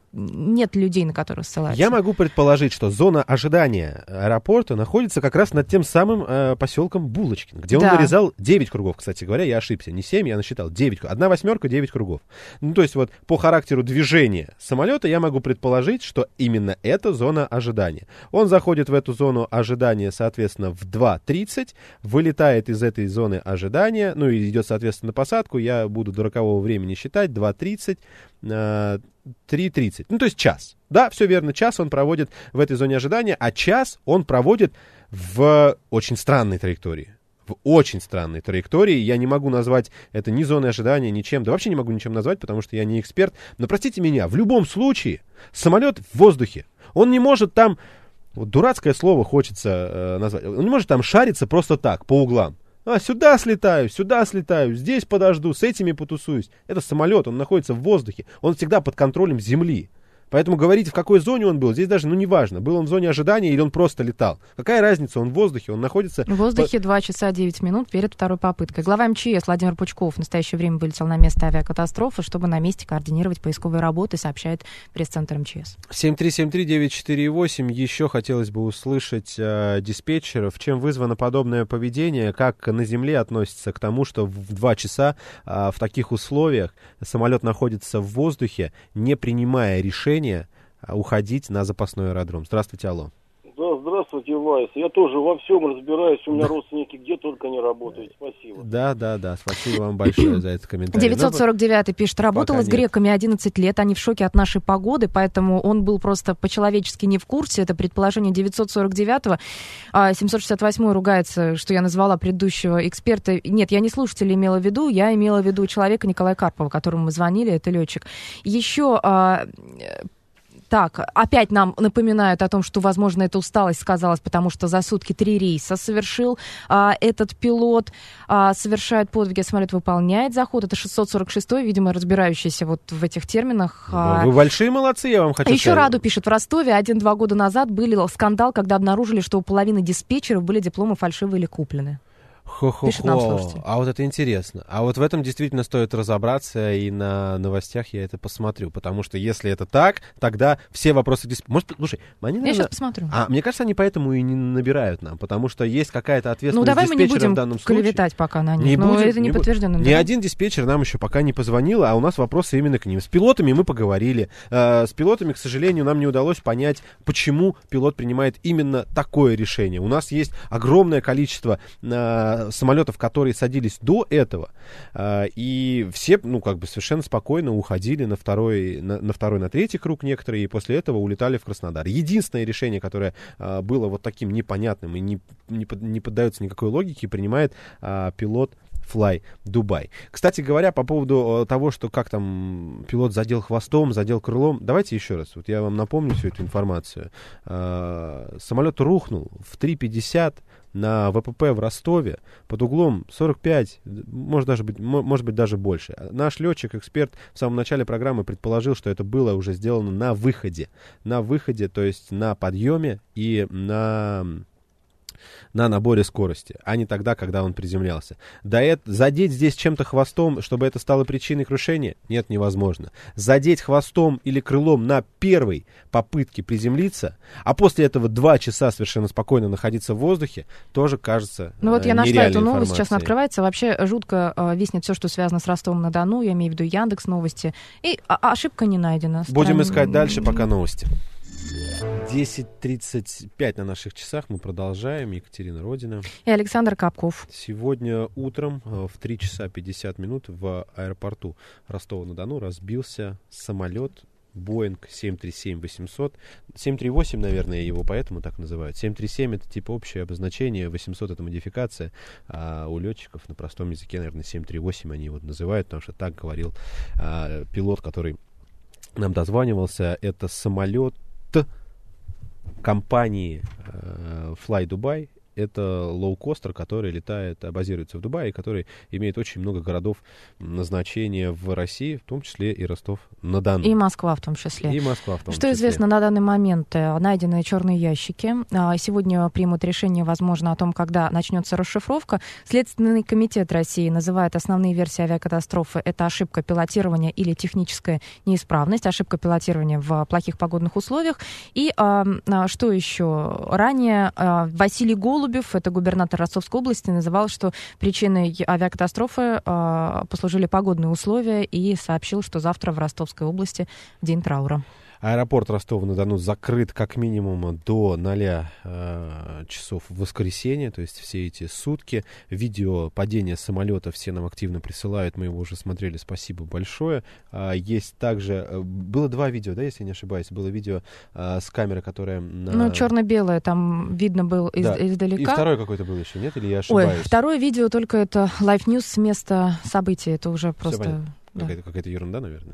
нет людей, на которых ссылаются. Я могу предположить, что зона ожидания аэропорта находится как раз над тем самым э, поселком Булочкин, где он да. нарезал девять кругов, кстати говоря, я ошибся, не семь, я насчитал девять, одна восьмерка, девять кругов. Ну, то есть вот по характеру движения самолета я могу предположить, что именно это зона ожидания. Он заходит в эту зону ожидания, соответственно, в два тридцать, вылетает из этой зоны ожидания, ну и идет, соответственно, на посадку, я буду до рокового времени считать, два тридцать, три тридцать, ну то есть час. Да, все верно, час он проводит в этой зоне ожидания, а час он проводит в очень странной траектории. В очень странной траектории. Я не могу назвать это ни зоной ожидания, ничем. Да вообще не могу ничем назвать, потому что я не эксперт. Но простите меня, в любом случае самолет в воздухе. Он не может там, вот дурацкое слово хочется э, назвать, он не может там шариться просто так, по углам. А, сюда слетаю, сюда слетаю, здесь подожду, с этими потусуюсь. Это самолет, он находится в воздухе, он всегда под контролем земли. Поэтому говорить, в какой зоне он был, здесь даже, ну, неважно, был он в зоне ожидания или он просто летал. Какая разница, он в воздухе, он находится... В воздухе по... два часа девять минут перед второй попыткой. Глава МЧС Владимир Пучков в настоящее время вылетел на место авиакатастрофы, чтобы на месте координировать поисковые работы, сообщает пресс-центр МЧС. семь три семь три девять четыре восемь. Еще хотелось бы услышать э, диспетчеров, чем вызвано подобное поведение, как на земле относится к тому, что в два часа э, в таких условиях самолет находится в воздухе, не принимая решения уходить на запасной аэродром. Здравствуйте, алло. Да, здравствуйте, Вайс. Я тоже во всем разбираюсь. У меня родственники где только не работают. Спасибо. Да, да, да. Спасибо вам большое за этот комментарий. девятьсот сорок девятый пишет, работала с греками одиннадцать лет, они в шоке от нашей погоды, поэтому он был просто по-человечески не в курсе. Это предположение девятьсот сорок девятого. семьсот шестьдесят восьмой ругается, что я назвала предыдущего эксперта. Нет, я не слушателя имела в виду, я имела в виду человека Николая Карпова, которому мы звонили, это летчик. Еще... Так, опять нам напоминают о том, что, возможно, эта усталость сказалась, потому что за сутки три рейса совершил а, этот пилот, а, совершает подвиги, самолет выполняет заход. Это шестьсот сорок шестой, видимо, разбирающийся вот в этих терминах. А... Вы большие молодцы, я вам хочу Еще сказать. Раду пишет, в Ростове один-два года назад был скандал, когда обнаружили, что у половины диспетчеров были дипломы фальшивые или куплены. Хо-хо-хо. А вот это интересно. А вот в этом действительно стоит разобраться, и на новостях я это посмотрю. Потому что если это так, тогда все вопросы... Дисп... Может, слушай, они, я наверное... сейчас посмотрю. А мне кажется, они поэтому и не набирают нам, потому что есть какая-то ответственность ну, давай диспетчера мы не будем в данном случае. клеветать пока на них. Не но будем, это не, не подтверждено. Ни один диспетчер нам еще пока не позвонил, а у нас вопросы именно к ним. С пилотами мы поговорили. Э, с пилотами, к сожалению, нам не удалось понять, почему пилот принимает именно такое решение. У нас есть огромное количество э, самолетов, которые садились до этого, э, и все, ну, как бы совершенно спокойно уходили на второй, на, на второй, на третий круг некоторые, и после этого улетали в Краснодар. Единственное решение, которое э, было вот таким непонятным и не, не, не поддается никакой логике, принимает э, пилот Fly Dubai. Кстати говоря, по поводу того, что как там пилот задел хвостом, задел крылом, давайте еще раз, вот я вам напомню всю эту информацию. Э, самолет рухнул в три пятьдесят на ВПП в Ростове под углом сорок пять, может, даже быть, может быть даже больше. Наш летчик, эксперт в самом начале программы предположил, что это было уже сделано на выходе. На выходе, то есть на подъеме и на... на наборе скорости, а не тогда, когда он приземлялся. Да это, задеть здесь чем-то хвостом, чтобы это стало причиной крушения? Нет, невозможно. Задеть хвостом или крылом на первой попытке приземлиться, а после этого два часа совершенно спокойно находиться в воздухе, тоже кажется Ну вот я нашла эту новость, сейчас она информацией. открывается. Вообще жутко э, виснет все, что связано с Ростовом-на-Дону, я имею в виду Яндекс новости, и а, ошибка не найдена. Будем Стран... искать дальше, пока новости. десять тридцать пять на наших часах. Мы продолжаем. Екатерина Родина. И Александр Капков. Сегодня утром в три часа пятьдесят минут в аэропорту Ростова-на-Дону разбился самолет Boeing семь три семь восемьсот. семь три восемь, наверное, его поэтому так называют. семь три семь это типа общее обозначение, восемьсот это модификация, а у летчиков на простом языке, наверное, семь три восемь они его называют, потому что так говорил а, пилот, который нам дозванивался. Это самолет компании э, Fly Dubai, это лоукостер, который летает, базируется в Дубае, который имеет очень много городов назначения в России, в том числе и Ростов-на-Дону. И Москва в том числе. И Москва в том Что числе. известно на данный момент? Найдены черные ящики. Сегодня примут решение, возможно, о том, когда начнется расшифровка. Следственный комитет России называет основные версии авиакатастрофы. Это ошибка пилотирования или техническая неисправность, ошибка пилотирования в плохих погодных условиях. И что еще? Ранее Василий Голубев, это губернатор Ростовской области, называл, что причиной авиакатастрофы э, послужили погодные условия, и сообщил, что завтра в Ростовской области день траура. Аэропорт Ростова-на-Дону закрыт как минимум до ноля э, часов в воскресенье, то есть все эти сутки. Видео падения самолета все нам активно присылают, мы его уже смотрели, спасибо большое. А, есть также, было два видео, да, если не ошибаюсь, было видео а, с камеры, которая... На... Ну, черно-белое, там видно было из, да. издалека. И второй какой-то был еще, нет, или я ошибаюсь? Ой, второе видео только это Live News с места события, это уже просто... Да. Какая-то, какая-то ерунда, наверное.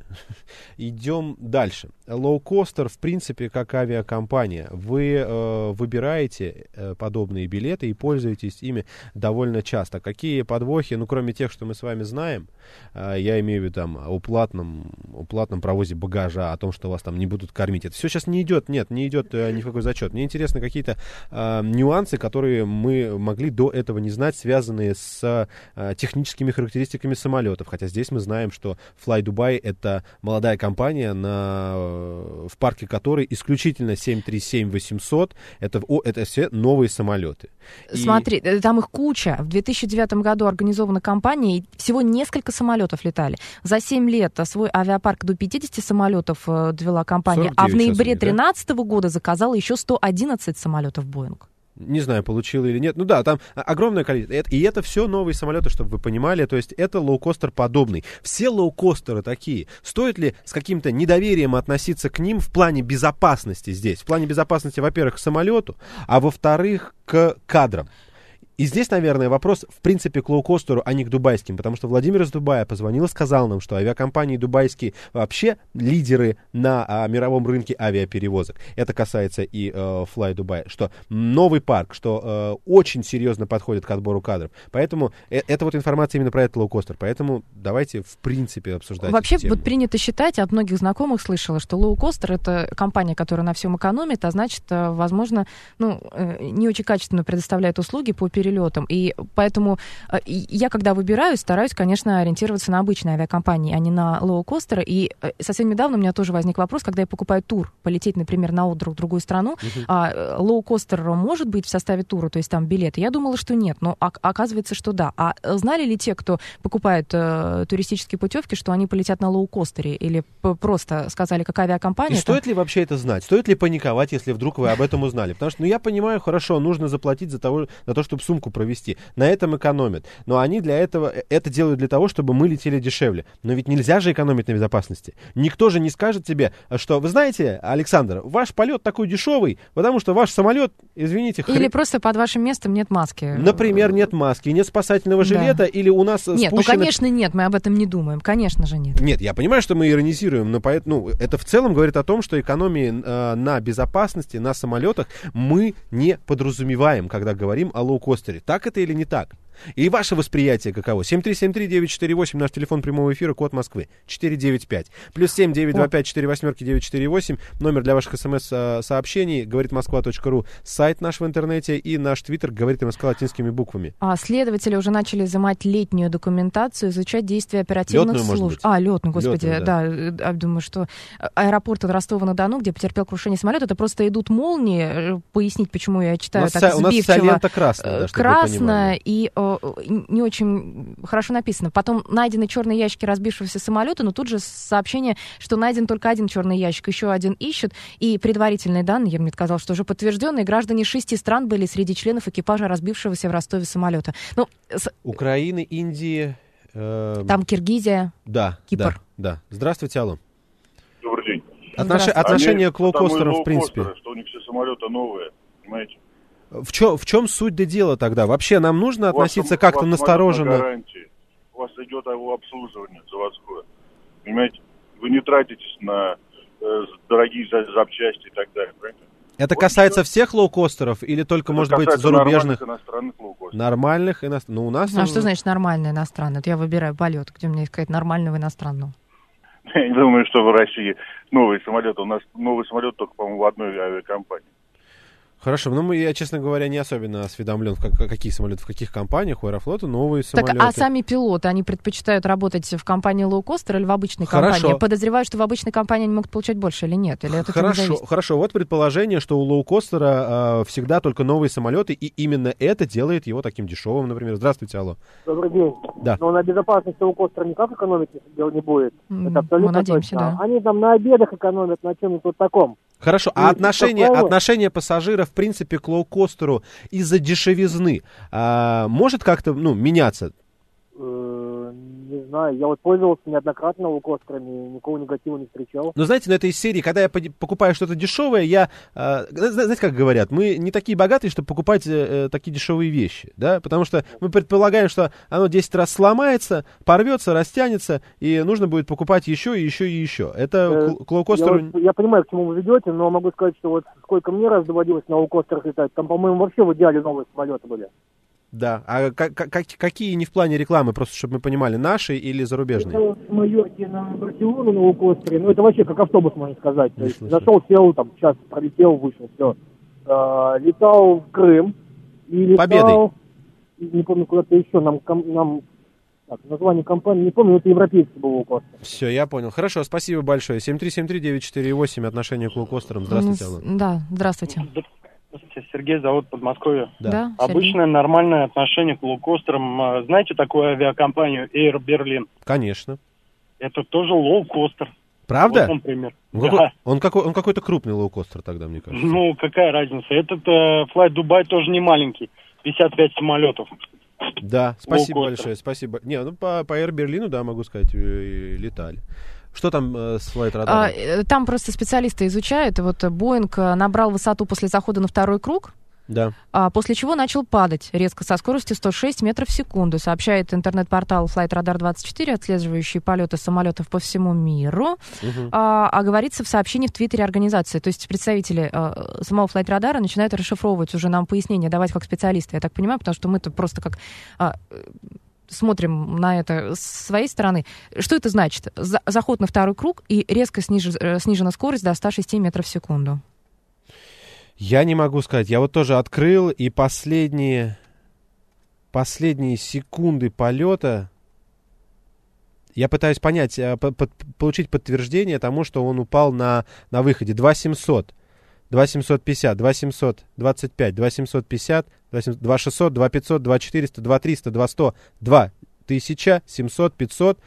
Идем дальше. Лоукостер, в принципе, как авиакомпания. Вы э, выбираете э, подобные билеты и пользуетесь ими довольно часто. Какие подвохи, ну, кроме тех, что мы с вами знаем, э, я имею в виду там о платном, о платном провозе багажа, о том, что вас там не будут кормить. Это все сейчас не идет, нет, не идет э, ни в какой зачет. Мне интересны какие-то э, нюансы, которые мы могли до этого не знать, связанные с э, техническими характеристиками самолетов. Хотя здесь мы знаем, что Fly Dubai — это молодая компания, на, в парке которой исключительно семь три семь восемьсот. Это, о, это все новые самолеты. Смотри, и... там их куча. В две тысячи девятом году организована компания, и всего несколько самолетов летали. За семь лет свой авиапарк до пятидесяти самолетов довела компания, а в ноябре две тысячи тринадцатого да? года заказала еще сто одиннадцать самолетов Boeing. Не знаю, получил или нет. Ну да, там огромное количество. И это все новые самолеты, чтобы вы понимали. То есть это лоукостер подобный. Все лоукостеры такие. Стоит ли с каким-то недоверием относиться к ним в плане безопасности здесь? В плане безопасности, во-первых, к самолету, а во-вторых, к кадрам. И здесь, наверное, вопрос, в принципе, к лоукостеру, а не к дубайским, потому что Владимир из Дубая позвонил и сказал нам, что авиакомпании дубайские вообще лидеры на а, мировом рынке авиаперевозок. Это касается и э, Fly Dubai, что новый парк, что э, очень серьезно подходит к отбору кадров. Поэтому э, это вот информация именно про этот лоукостер. Поэтому давайте, в принципе, обсуждать Вообще, эту тему. Вот принято считать, от многих знакомых слышала, что лоукостер — это компания, которая на всем экономит, а значит, возможно, ну, не очень качественно предоставляет услуги по перевозкам. Перелетом. И поэтому я, когда выбираю, стараюсь, конечно, ориентироваться на обычные авиакомпании, а не на лоукостеры. И совсем недавно у меня тоже возник вопрос, когда я покупаю тур, полететь, например, на отдых в другую страну, uh-huh. а лоукостер может быть в составе тура, то есть там билеты? Я думала, что нет, но оказывается, что да. А знали ли те, кто покупает э, туристические путевки, что они полетят на лоукостере? Или просто сказали, какая авиакомпания? И стоит ли вообще это знать? Стоит ли паниковать, если вдруг вы об этом узнали? Потому что, ну, я понимаю, хорошо, нужно заплатить за, того, за то, чтобы сумку провести. На этом экономят. Но они для этого, это делают для того, чтобы мы летели дешевле. Но ведь нельзя же экономить на безопасности. Никто же не скажет тебе, что, вы знаете, Александр, ваш полет такой дешевый, потому что ваш самолет, извините... Или хрен... просто под вашим местом нет маски. Например, нет маски, нет спасательного жилета, да. Или у нас Нет, спущено... ну, конечно, нет, мы об этом не думаем. Конечно же, нет. Нет, я понимаю, что мы иронизируем, но поэтому, ну, это в целом говорит о том, что экономии э, на безопасности, на самолетах мы не подразумеваем, когда говорим о лоукостере. Так это или не так? И ваше восприятие каково? семь три семь три девять четыре восемь, наш телефон прямого эфира, код Москвы, четыре девять пять. Плюс семь девять два пять четыре восемь девять четыре восемь, номер для ваших смс-сообщений, говорит москва точка ру, сайт наш в интернете и наш твиттер, говорит МСК латинскими буквами. А следователи уже начали изымать летнюю документацию, изучать действия оперативных летную, служб. А, летную, господи, летную, да. да. Думаю, что аэропорт Ростова-на-Дону, где потерпел крушение самолет, это просто идут молнии, пояснить, почему я читаю у так вся, сбивчиво. У нас вся лента красная, да, красная и не очень хорошо написано. Потом найдены черные ящики разбившегося самолета, но тут же сообщение, что найден только один черный ящик, еще один ищут. И предварительные данные, я мне сказал, что уже подтвержденные, граждане шести стран были среди членов экипажа разбившегося в Ростове самолета. Ну, с... Украины, Индии... Э... Там Киргизия, да, Кипр. Да, да. Здравствуйте, алло. Добрый день. Отнош... Отношение Они, к лоукостерам, в принципе. Что у них все самолеты новые, понимаете? В чем, в чем суть до дела тогда? Вообще нам нужно относиться как-то настороженно? На гарантии. У вас идет обслуживание заводское. Понимаете? Вы не тратитесь на э, дорогие запчасти и так далее, правильно? Это вот касается все. всех лоукостеров или только, это может быть, зарубежных? Нормальных иностранных лоукостеров. Нормальных иностранных. Ну, у нас... А он... что значит нормальный иностранный? Вот я выбираю полет, где мне сказать нормального иностранного. Я не думаю, что в России новый самолет. У нас новый самолет только, по-моему, в одной авиакомпании. Хорошо, ну я, честно говоря, не особенно осведомлен, в как, какие самолеты, в каких компаниях, у Аэрофлота новые самолеты. Так, а сами пилоты, они предпочитают работать в компании лоукостер или в обычной Хорошо. компании? Подозреваю, что в обычной компании они могут получать больше или нет? Или это хорошо, хорошо, вот предположение, что у лоукостера э, всегда только новые самолеты, и именно это делает его таким дешевым, например. Здравствуйте, алло. Добрый день. Да. Но на безопасности лоукостера никак экономить дело не будет. Mm, это абсолютно мы надеемся, точно. Да. Они там на обедах экономят, на чем-нибудь вот таком. Хорошо, а отношение, отношение пассажира, в принципе, к лоукостеру из-за дешевизны а, может как-то, ну, меняться? Не знаю, я вот пользовался неоднократно лоукостерами, никакого негатива не встречал. Ну, знаете, на этой серии, когда я покупаю что-то дешевое, я, э, знаете, как говорят, мы не такие богатые, чтобы покупать э, такие дешевые вещи, да, потому что мы предполагаем, что оно десять раз сломается, порвется, растянется, и нужно будет покупать еще и еще и еще. Это э, к лоукостеру... Я, вот, я понимаю, к чему вы ведете, но могу сказать, что вот сколько мне раз доводилось на лоукостерах летать, там, по-моему, вообще в идеале новые самолеты были. Да, а как, как, какие не в плане рекламы, просто чтобы мы понимали, наши или зарубежные? Это с Майорки на Барселону на лоукостере, ну это вообще как автобус, можно сказать. То есть зашел, сел, там, час пролетел, вышел, все. А, летал в Крым и летал... Победой. Не помню, куда-то еще, нам... нам так, название компании, не помню, это европейский был лоукостер. Все, я понял. Хорошо, спасибо большое. семь три семь три девять четыре восемь, отношение к лоукостерам. Здравствуйте, Алла. Да, здравствуйте. Сергей, зовут Подмосковье. Да. Да, обычное Сергей. Нормальное отношение к лоукостерам. Знаете такую авиакомпанию Air Berlin? Конечно. Это тоже лоукостер. Правда? Вот, например. Он, да. какой, он, какой, он какой-то крупный лоукостер тогда, мне кажется. Ну, какая разница. Этот э, Flight Dubai тоже не маленький. пятьдесят пять самолетов. Да, спасибо лоукостер. большое, спасибо. Не, ну по, по Air Berlin, да, могу сказать, летали. Что там э, с Flight Radar? А, там просто специалисты изучают. Вот Боинг набрал высоту после захода на второй круг, да. а, после чего начал падать резко со скоростью сто шесть метров в секунду, сообщает интернет-портал Flight Radar двадцать четыре, отслеживающий полеты самолетов по всему миру. Угу. А, а говорится в сообщении в Твиттере организации. То есть представители а, самого Flight Radar начинают расшифровывать уже нам пояснения, давать как специалисты, я так понимаю, потому что мы-то просто как... А, смотрим на это с своей стороны. Что это значит? За- заход на второй круг и резко сниж... снижена скорость до сто шесть метров в секунду. Я не могу сказать. Я вот тоже открыл, и последние, последние секунды полета я пытаюсь понять, по- по- получить подтверждение тому, что он упал на, на выходе. два семьсот, два семьсот пятьдесят, два семьсот двадцать пять, два семьсот пятьдесят, два шестьсот, два пятьсот, два четыреста, два триста, два сто, два тысяча семьсот, пятьсот.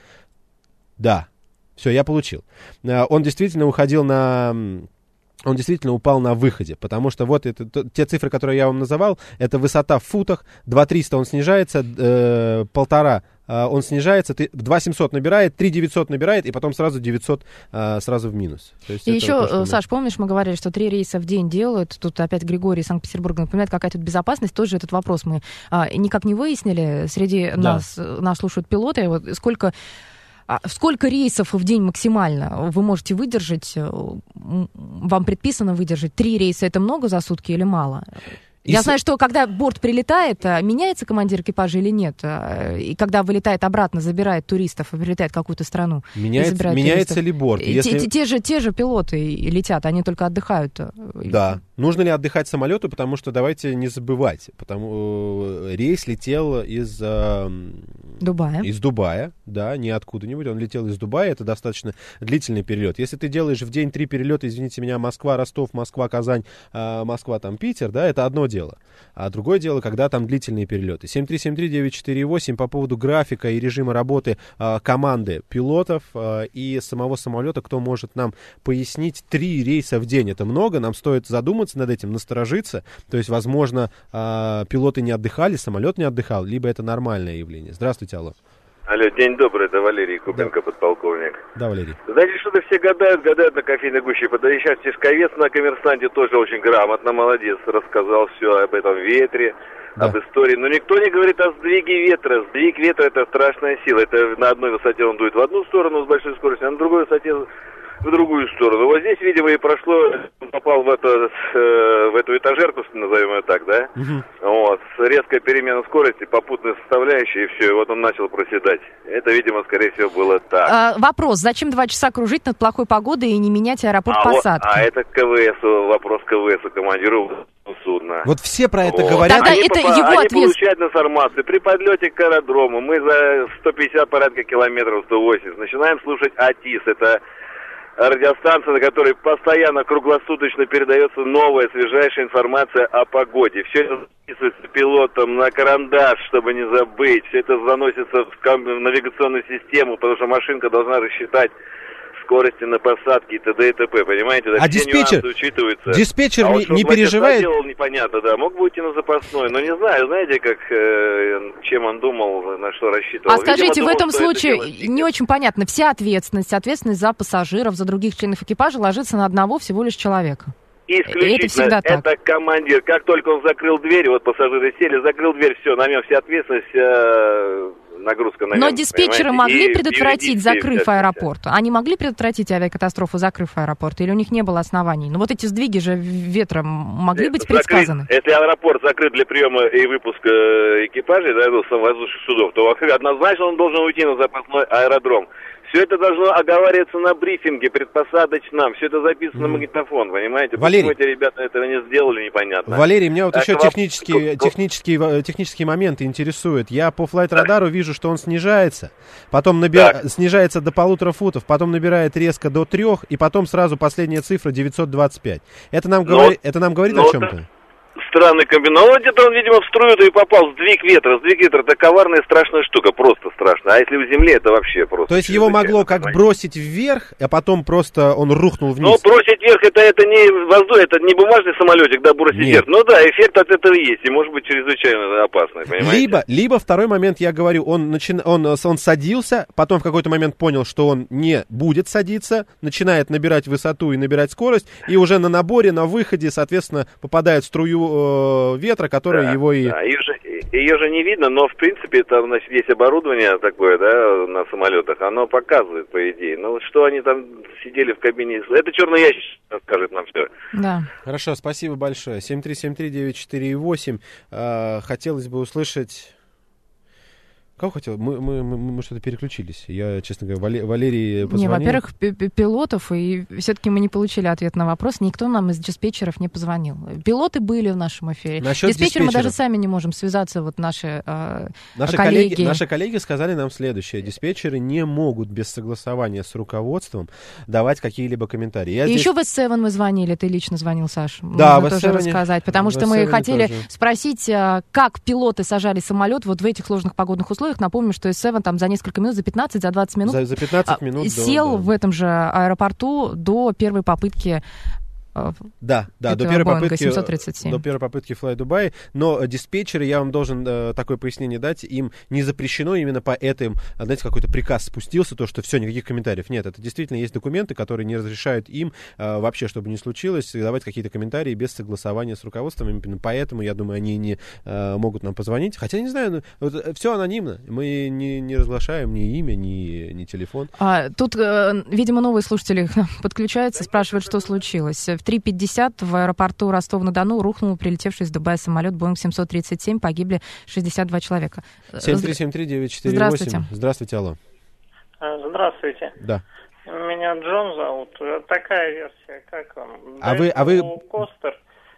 Да, все, я получил. Он действительно уходил на... Он действительно упал на выходе, потому что вот это, то, те цифры, которые я вам называл, это высота в футах, два триста он снижается, э, полтора э, он снижается, два семьсот набирает, три девятьсот набирает, и потом сразу девятьсот э, сразу в минус. То есть и еще, то, Саш, мы... помнишь, мы говорили, что три рейса в день делают, тут опять Григорий из Санкт-Петербурга напоминает, какая тут безопасность, тоже этот вопрос мы а, никак не выяснили, среди да. нас, нас слушают пилоты, вот сколько... А сколько рейсов в день максимально вы можете выдержать? Вам предписано выдержать? Три рейса — это много за сутки или мало? И Я с... знаю, что когда борт прилетает, меняется командир экипажа или нет? И когда вылетает обратно, забирает туристов и прилетает в какую-то страну? Меняется, меняется ли борт? Если... Те, те, же, те же пилоты летят, они только отдыхают. Да. Нужно ли отдыхать самолету? Потому что давайте не забывать. Потому... Рейс летел из... Дубая. Из Дубая, да, не откуда-нибудь. Он летел из Дубая, это достаточно длительный перелет. Если ты делаешь в день три перелета, извините меня, Москва, Ростов, Москва, Казань, э, Москва, там, Питер, да, это одно дело. А другое дело, когда там длительные перелеты. семь три семь три девять четыре восемь по поводу графика и режима работы э, команды пилотов э, и самого самолета, кто может нам пояснить, три рейса в день. Это много, нам стоит задуматься над этим, насторожиться. То есть, возможно, э, пилоты не отдыхали, самолет не отдыхал, либо это нормальное явление. Здравствуйте. Алло. Алло, день добрый, это Валерий Кубенко, да. Подполковник. Да, Валерий. Знаете, что-то все гадают, гадают на кофейной гуще. Да и сейчас Тишковец на Коммерсанте тоже очень грамотно, молодец, рассказал все об этом ветре, да. об истории. Но никто не говорит о сдвиге ветра. Сдвиг ветра — это страшная сила. Это на одной высоте он дует в одну сторону с большой скоростью, а на другой высоте в другую сторону. Вот здесь, видимо, и прошло, попал в, это, э, в эту этажерку, назовем ее так, да? Угу. Вот, резкая перемена скорости, попутная составляющая, и все, и вот он начал проседать. Это, видимо, скорее всего, было так. А, вопрос, зачем два часа кружить над плохой погодой и не менять аэропорт а посадки? Вот, а это КВС, вопрос КВС, командиру судна. Вот все про это вот. говорят. Тогда они это попа- его они ответ... получают информацию при подлете к аэродрому. Мы за сто пятьдесят порядка километров, сто восемьдесят, начинаем слушать АТИС. Это радиостанция, на которой постоянно, круглосуточно передается новая, свежайшая информация о погоде. Все это записывается пилотом на карандаш, чтобы не забыть. Все это заносится в, ком- в навигационную систему, потому что машинка должна рассчитать скорости на посадке и т.д. и т.п. Понимаете? Да, а все диспетчер, нюансы учитываются. диспетчер а не, вот, не переживает? Делал, непонятно, да. Мог бы уйти на запасной, но не знаю, знаете, как, э, чем он думал, на что рассчитывал. А скажите, Видимо, в этом думал, случае не очень понятно. Вся ответственность, ответственность за пассажиров, за других членов экипажа ложится на одного всего лишь человека. Исключительно, это всегда так. Это командир. Как только он закрыл дверь, вот пассажиры сели, закрыл дверь, все, на нем вся ответственность, вся нагрузка на нем. Но диспетчеры понимаете? могли И предотвратить, закрыв вся, аэропорт? Вся. Они могли предотвратить авиакатастрофу, закрыв аэропорт? Или у них не было оснований? Ну вот эти сдвиги же ветром могли это быть предсказаны? Закрыт, если аэропорт закрыт для приема и выпуска экипажей, да, воздушных судов, то однозначно он должен уйти на запасной аэродром. Все это должно оговариваться на брифинге предпосадочном. Все это записано mm. на магнитофон, понимаете? Валерий, почему эти ребята этого не сделали, непонятно. Валерий, меня вот так, еще воп... технические, технические, технические моменты интересуют. Я по флайт-радару да. вижу, что он снижается, потом наби... снижается до полутора футов, потом набирает резко до трех, и потом сразу последняя цифра девятьсот двадцать пять. Это нам, но, говори... это нам говорит о чем-то? Странный комбинат. Ну, где-то он, видимо, в струю-то и попал. Сдвиг ветра. Сдвиг ветра — это коварная, страшная штука. Просто страшно. А если в земле, это вообще просто... То есть его могло как понимаете? бросить вверх, а потом просто он рухнул вниз? Ну, бросить вверх, это, это не воздух, это не бумажный самолетик, да, бросить Нет. вверх. Ну да, эффект от этого есть. И может быть чрезвычайно опасный, понимаете? Либо, либо второй момент, я говорю, он, начи... он, он садился, потом в какой-то момент понял, что он не будет садиться, начинает набирать высоту и набирать скорость, и уже на наборе, на выходе, соответственно, попадает в струю э, ветра, которая да, его и... Да, ее же, ее же не видно, но в принципе там, значит, есть оборудование такое, да, на самолетах, оно показывает, по идее. Ну, что они там сидели в кабине, это черный ящик расскажет нам все. Да. Хорошо, спасибо большое. семь три семь три девять четыре восемь. А, хотелось бы услышать... Кого хотел? Мы, мы, мы, мы что-то переключились. Я, честно говоря, Вале, Валерий позвонил. Не, во-первых, пилотов, и все-таки мы не получили ответ на вопрос. Никто нам из диспетчеров не позвонил. Пилоты были в нашем эфире. Насчет диспетчеры мы даже сами не можем связаться. Вот наши, э, наши коллеги. коллеги. Наши коллеги сказали нам следующее. Диспетчеры не могут без согласования с руководством давать какие-либо комментарии. Я и здесь... еще в эс семь мы звонили. Ты лично звонил, Саш. Да, Можно тоже рассказать. Потому что мы хотели тоже. спросить, как пилоты сажали самолет вот в этих сложных погодных условиях. Напомню, что эс семь там за несколько минут, за пятнадцать, за двадцать минут, за, за пятнадцать минут сел до, да. в этом же аэропорту до первой попытки. Да, да, до первой, попытки, семьсот тридцать семь. до первой попытки Fly Dubai, но диспетчеры, я вам должен э, такое пояснение дать, им не запрещено именно по этим, знаете, какой-то приказ спустился, то, что все, никаких комментариев нет, это действительно есть документы, которые не разрешают им э, вообще, чтобы не случилось, давать какие-то комментарии без согласования с руководством, именно поэтому, я думаю, они не э, могут нам позвонить, хотя, я не знаю, ну, вот, все анонимно, мы не, не разглашаем ни имя, ни, ни телефон. А, тут, э, видимо, новые слушатели подключаются, спрашивают, что случилось. В три пятьдесят в аэропорту Ростова-на-Дону рухнул прилетевший из Дубая самолет Боинг семьсот тридцать семь, погибли шестьдесят два человека. семь три семь три девять четыре восемь. Здравствуйте. Здравствуйте, алло. Здравствуйте. Да. Меня Джон зовут. Такая версия, как вам? А вы, а вы... Костер,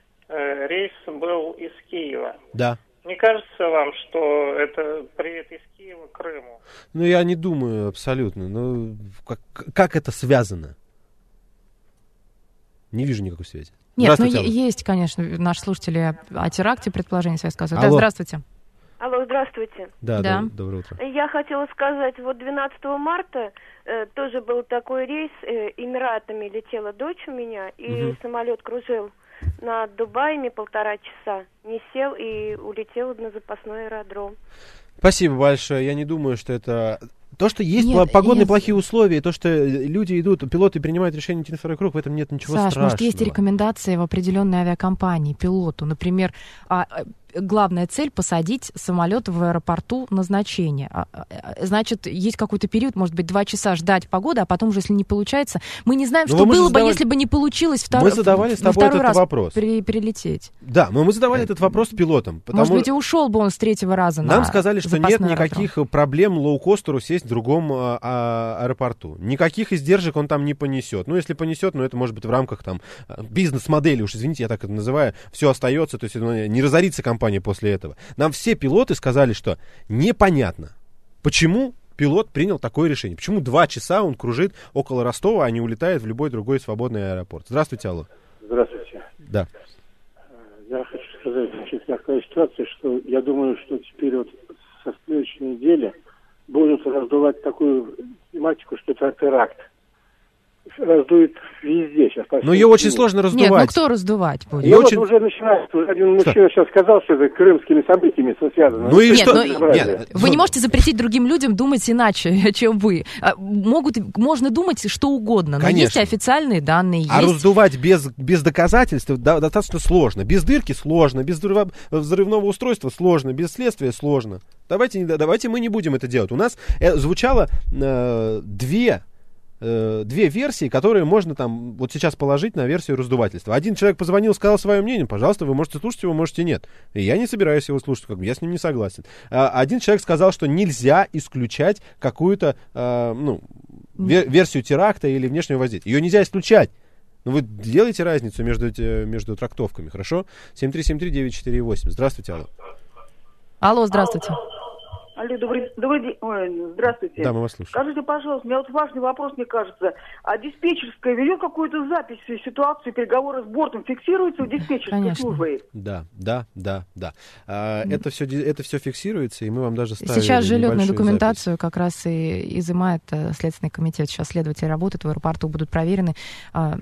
рейс был из Киева. Да. Не кажется вам, что это привет из Киева к Крыму? Ну, я не думаю абсолютно. Ну, как, как это связано? Не вижу никакой связи. Нет, ну есть, конечно, наши слушатели о теракте предположение свои сказывают. Алло. Да, здравствуйте. Алло, здравствуйте. Да, да. Доб- доброе утро. Я хотела сказать, вот двенадцатого марта э, тоже был такой рейс, э, Эмиратами летела дочь у меня, и угу. самолет кружил над Дубаями полтора часа, не сел и улетел на запасной аэродром. Спасибо большое. Я не думаю, что это... То, что есть нет, погодные нет. плохие условия, то, что люди идут, пилоты принимают решение идти на второй круг, в этом нет ничего Саш, страшного. может, есть рекомендации в определенной авиакомпании пилоту, например, главная цель — посадить самолет в аэропорту назначения. Значит, есть какой-то период, может быть, два часа ждать погоды, а потом уже, если не получается, мы не знаем, но что было задавали... бы, если бы не получилось втор... мы задавали с тобой второй этот раз вопрос. При... прилететь. Да, но мы задавали этот вопрос пилотам. Потому... Может быть, и ушел бы он с третьего раза. Нам на сказали, что нет никаких аэродром. проблем лоукостеру сесть в другом а, а, аэропорту. Никаких издержек он там не понесет. Ну, если понесет, ну, это может быть в рамках там бизнес-модели, уж извините, я так это называю, все остается, то есть ну, не разорится компания после этого. Нам все пилоты сказали, что непонятно, почему пилот принял такое решение. Почему два часа он кружит около Ростова, а не улетает в любой другой свободный аэропорт. Здравствуйте, алло. Здравствуйте. Да. Я хочу сказать, значит, такая ситуация, что я думаю, что теперь вот со следующей недели будут раздувать такую тематику, что это теракт. Раздует везде сейчас. Но ее очень сложно раздувать. Нет, ну кто раздувать будет? Ну очень... вот уже начинается. Один что? Мужчина сейчас сказал, что это крымскими событиями связано. Ну и нет, что? Ну, нет, вы не можете запретить другим людям думать иначе, чем вы. Могут, можно думать что угодно, но Конечно. Есть официальные данные. А есть... раздувать без, без доказательств да, достаточно сложно. Без дырки сложно, без взрывного устройства сложно, без следствия сложно. Давайте, давайте мы не будем это делать. У нас э, звучало э, две... две версии, которые можно там вот сейчас положить на версию раздувательства. Один человек позвонил, сказал свое мнение, пожалуйста, вы можете слушать его, можете нет. И я не собираюсь его слушать, как бы, я с ним не согласен. А, один человек сказал, что нельзя исключать какую-то а, ну, вер- версию теракта или внешнего воздействия. Ее нельзя исключать. Но вы делаете разницу между, между трактовками, хорошо? семь три семь три девять четыре восемь. Здравствуйте, алло. Алло, здравствуйте. Алло, добрый, добрый день. Ой, здравствуйте. Да, мы вас слушаем. Скажите, пожалуйста, у меня вот важный вопрос, мне кажется. А диспетчерская ведет какую-то запись ситуации, переговоры с бортом фиксируется в диспетчерской службе? Да, да, да, да. А, mm. это, все, это все фиксируется, и мы вам даже ставим сейчас же летную документацию запись. Как раз и изымает Следственный комитет. Сейчас следователи работают в аэропорту, будут проверены а,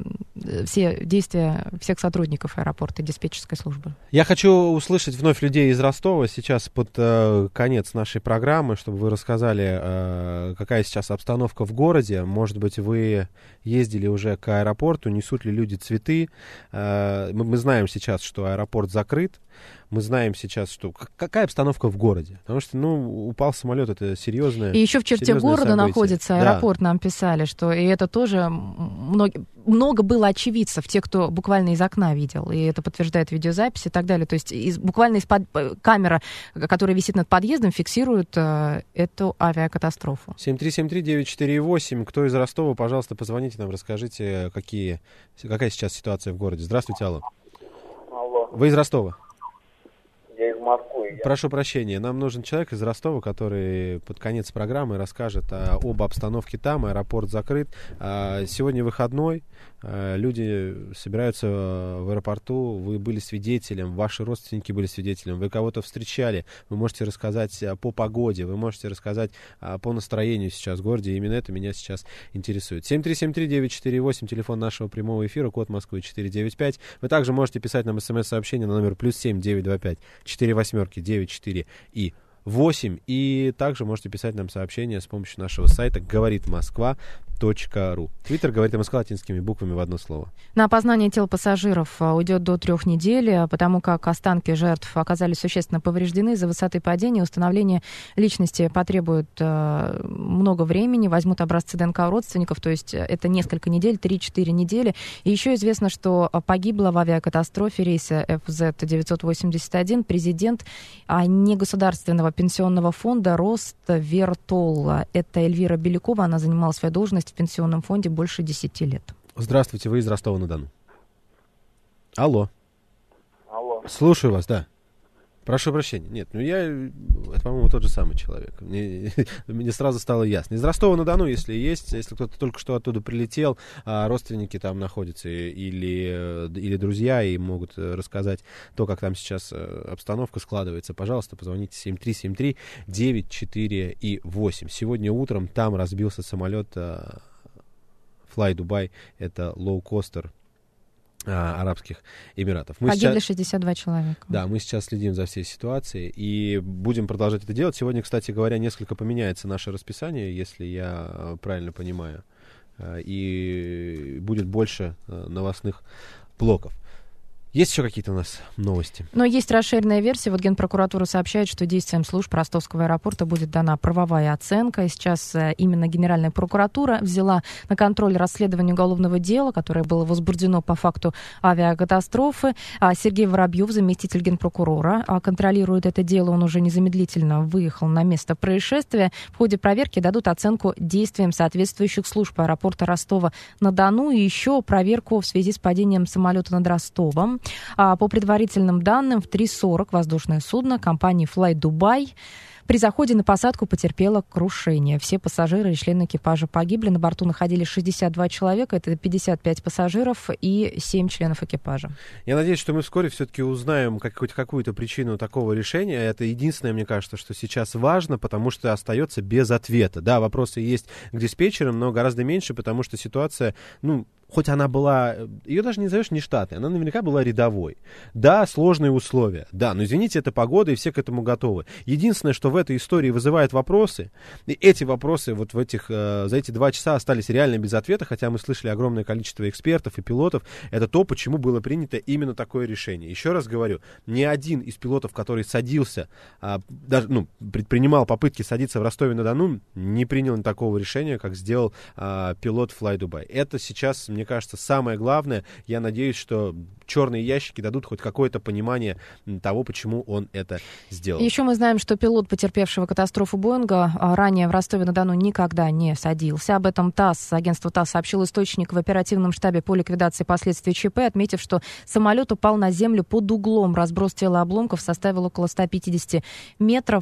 все действия всех сотрудников аэропорта и диспетчерской службы. Я хочу услышать вновь людей из Ростова сейчас под э, конец нашей программы, чтобы вы рассказали, э, какая сейчас обстановка в городе. Может быть, вы ездили уже к аэропорту, несут ли люди цветы. Э, мы, мы знаем сейчас, что аэропорт закрыт. Мы знаем сейчас, что какая обстановка в городе. Потому что, ну, упал самолет, это серьезное. И еще в черте города событие. Находится аэропорт, да. Нам писали, что и это тоже много, много было очевидцев, те, кто буквально из окна видел. И это подтверждает видеозапись и так далее. То есть из, буквально из-под камера, которая висит над подъездом, фиксирует э, эту авиакатастрофу. семь три семь три девять четыре восемь. Кто из Ростова, пожалуйста, позвоните нам, расскажите, какие, какая сейчас ситуация в городе. Здравствуйте, алло. Алло. Вы из Ростова? Я из Москвы. Я... Прошу прощения, нам нужен человек из Ростова, который под конец программы расскажет а, об обстановке там. Аэропорт закрыт. А, сегодня выходной. А, люди собираются в аэропорту. Вы были свидетелем, ваши родственники были свидетелем. Вы кого-то встречали. Вы можете рассказать а, по погоде. Вы можете рассказать а, по настроению сейчас в городе. Именно это меня сейчас интересует. семь три семь три девять четыре восемь. Телефон нашего прямого эфира. Код Москвы четыре девять пять. Вы также можете писать нам смс-сообщение на номер плюс семь девять два пять четыре восьмерки девять четыре и восемь. И также можете писать нам сообщения с помощью нашего сайта говорит москва точка ру. Твиттер «Говорит Москва» латинскими буквами в одно слово. На опознание тел пассажиров уйдет до трех недель, потому как останки жертв оказались существенно повреждены из-за высоты падения. Установление личности потребует э, много времени. Возьмут образцы ДНК у родственников, то есть это несколько недель, три-четыре недели. И еще известно, что погибла в авиакатастрофе рейса эф зет девятьсот восемьдесят один президент а, негосударственного пенсионного фонда Роствертол. Это Эльвира Белякова. Она занимала свою должность в пенсионном фонде больше десяти лет. Здравствуйте, вы из Ростова-на-Дону. Алло. Алло. Слушаю вас, да. Прошу прощения. Нет, ну я, это, по-моему, тот же самый человек. Мне, мне сразу стало ясно. Из Ростова-на-Дону, если есть, если кто-то только что оттуда прилетел, а родственники там находятся или, или друзья, и могут рассказать то, как там сейчас обстановка складывается, пожалуйста, позвоните семь три семь три девять четыре и восемь. Сегодня утром там разбился самолет Fly Dubai, это лоукостер Арабских Эмиратов. Мы Погибли сейчас, шестьдесят два человека. Да, мы сейчас следим за всей ситуацией и будем продолжать это делать. Сегодня, кстати говоря, несколько поменяется наше расписание, если я правильно понимаю, и будет больше новостных блоков. Есть еще какие-то у нас новости? Но есть расширенная версия. Вот Генпрокуратура сообщает, что действиям служб Ростовского аэропорта будет дана правовая оценка. И сейчас именно Генеральная прокуратура взяла на контроль расследование уголовного дела, которое было возбуждено по факту авиакатастрофы. Сергей Воробьев, заместитель генпрокурора, контролирует это дело. Он уже незамедлительно выехал на место происшествия. В ходе проверки дадут оценку действиям соответствующих служб аэропорта Ростова-на-Дону и еще проверку в связи с падением самолета над Ростовом. По предварительным данным, в три сорок воздушное судно компании Fly Dubai при заходе на посадку потерпело крушение. Все пассажиры и члены экипажа погибли. На борту находились шестьдесят два человека, это пятьдесят пять пассажиров и семь членов экипажа. Я надеюсь, что мы вскоре все-таки узнаем как, хоть какую-то причину такого решения. Это единственное, мне кажется, что сейчас важно, потому что остается без ответа. Да, вопросы есть к диспетчерам, но гораздо меньше, потому что ситуация, ну, хоть она была, ее даже не назовешь нештатной, она наверняка была рядовой. Да, сложные условия, да, но извините, это погода, и все к этому готовы. Единственное, что в этой истории вызывает вопросы, и эти вопросы вот в этих, э, за эти два часа остались реально без ответа, хотя мы слышали огромное количество экспертов и пилотов, это то, почему было принято именно такое решение. Еще раз говорю, ни один из пилотов, который садился, э, даже, ну, предпринимал попытки садиться в Ростове-на-Дону, не принял такого решения, как сделал э, пилот Fly Dubai. Это сейчас, мне кажется, самое главное. Я надеюсь, что черные ящики дадут хоть какое-то понимание того, почему он это сделал. Еще мы знаем, что пилот, потерпевшего катастрофу Боинга, ранее в Ростове-на-Дону никогда не садился. Об этом ТАСС, агентство ТАСС сообщил источник в оперативном штабе по ликвидации последствий ЧП, отметив, что самолет упал на землю под углом. Разброс тела обломков составил около ста пятидесяти метров.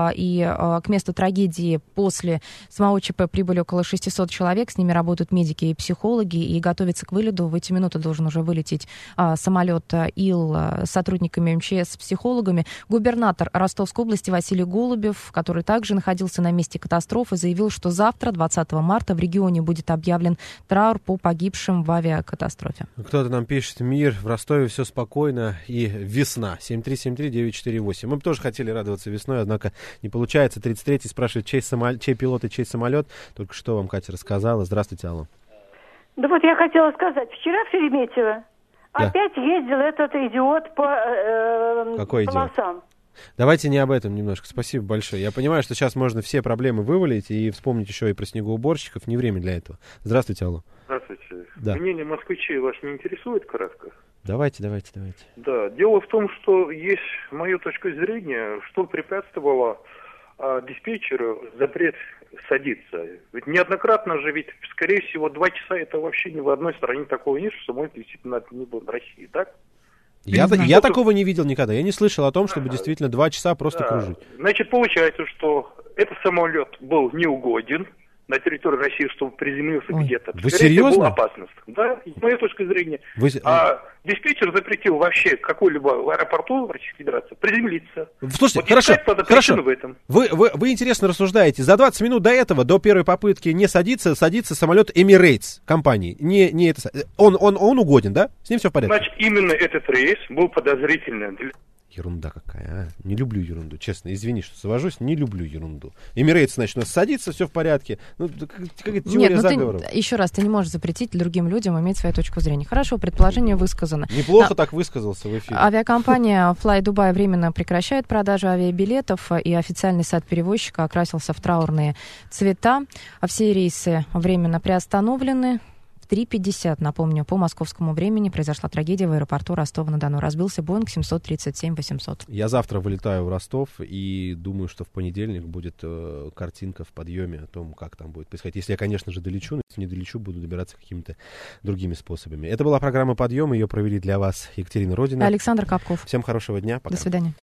И к месту трагедии после самого ЧП прибыли около шестисот человек. С ними работают медики и психологи. И готовится к вылету. В эти минуты должен уже вылететь а, самолет Ил с сотрудниками МЧС, с психологами. Губернатор Ростовской области Василий Голубев, который также находился на месте катастрофы, заявил, что завтра, двадцатого марта, в регионе будет объявлен траур по погибшим в авиакатастрофе. Кто-то нам пишет: мир, в Ростове все спокойно и весна. семь три семь три девять четыре восемь. Мы бы тоже хотели радоваться весной, однако не получается. тридцать третий спрашивает, чей, самолет, чей пилот и чей самолет. Только что вам Катя рассказала. Здравствуйте, алло. Да вот я хотела сказать, вчера в Шереметьево да. опять ездил этот идиот по э, Какой полосам. Идиот? Давайте не об этом немножко. Спасибо большое. Я понимаю, что сейчас можно все проблемы вывалить и вспомнить еще и про снегоуборщиков. Не время для этого. Здравствуйте, алло. Здравствуйте. Да. Мнение москвичей вас не интересует кратко? Давайте, давайте, давайте. Да, дело в том, что есть моя точка зрения, что препятствовало а, диспетчеру запрет садиться. Ведь неоднократно же, ведь, скорее всего, два часа это вообще ни в одной стране такого нет, что самолет действительно не был в России, так? Я, я, я такого не видел никогда. Я не слышал о том, чтобы а, действительно два часа просто да. кружить. Значит, получается, что этот самолет был неугоден на территории России, чтобы приземлился Ой, где-то. Вы серьезно? Была опасность. Да, с моей точки зрения. Вы... А диспетчер запретил вообще какой-либо в аэропорту в Российской Федерации приземлиться. Слушайте, вот хорошо, хорошо. В этом. Вы, вы, вы интересно рассуждаете. За двадцать минут до этого, до первой попытки не садиться, садится самолет Emirates компании. Не, не это, он, он, он угоден, да? С ним все в порядке? Значит, именно этот рейс был подозрительным. Ерунда какая, а? Не люблю ерунду, честно, извини, что завожусь, не люблю ерунду. Эмирейтс, значит, у нас садится, все в порядке. Ну, какая-то теория Нет, заговоров. Ты, еще раз, ты не можешь запретить другим людям иметь свою точку зрения. Хорошо, предположение высказано. Неплохо а, так высказался в эфире. Авиакомпания Fly Dubai временно прекращает продажу авиабилетов, и официальный сайт перевозчика окрасился в траурные цвета. Все рейсы временно приостановлены. В три пятьдесят, напомню, по московскому времени произошла трагедия в аэропорту Ростова-на-Дону. Разбился Боинг семьсот тридцать семь восемьсот. Я завтра вылетаю в Ростов и думаю, что в понедельник будет э, картинка в подъеме о том, как там будет происходить. Если я, конечно же, долечу, но если не долечу, буду добираться какими-то другими способами. Это была программа «Подъем». Ее провели для вас Екатерина Родина. Александр Капков. Всем хорошего дня. Пока. До свидания.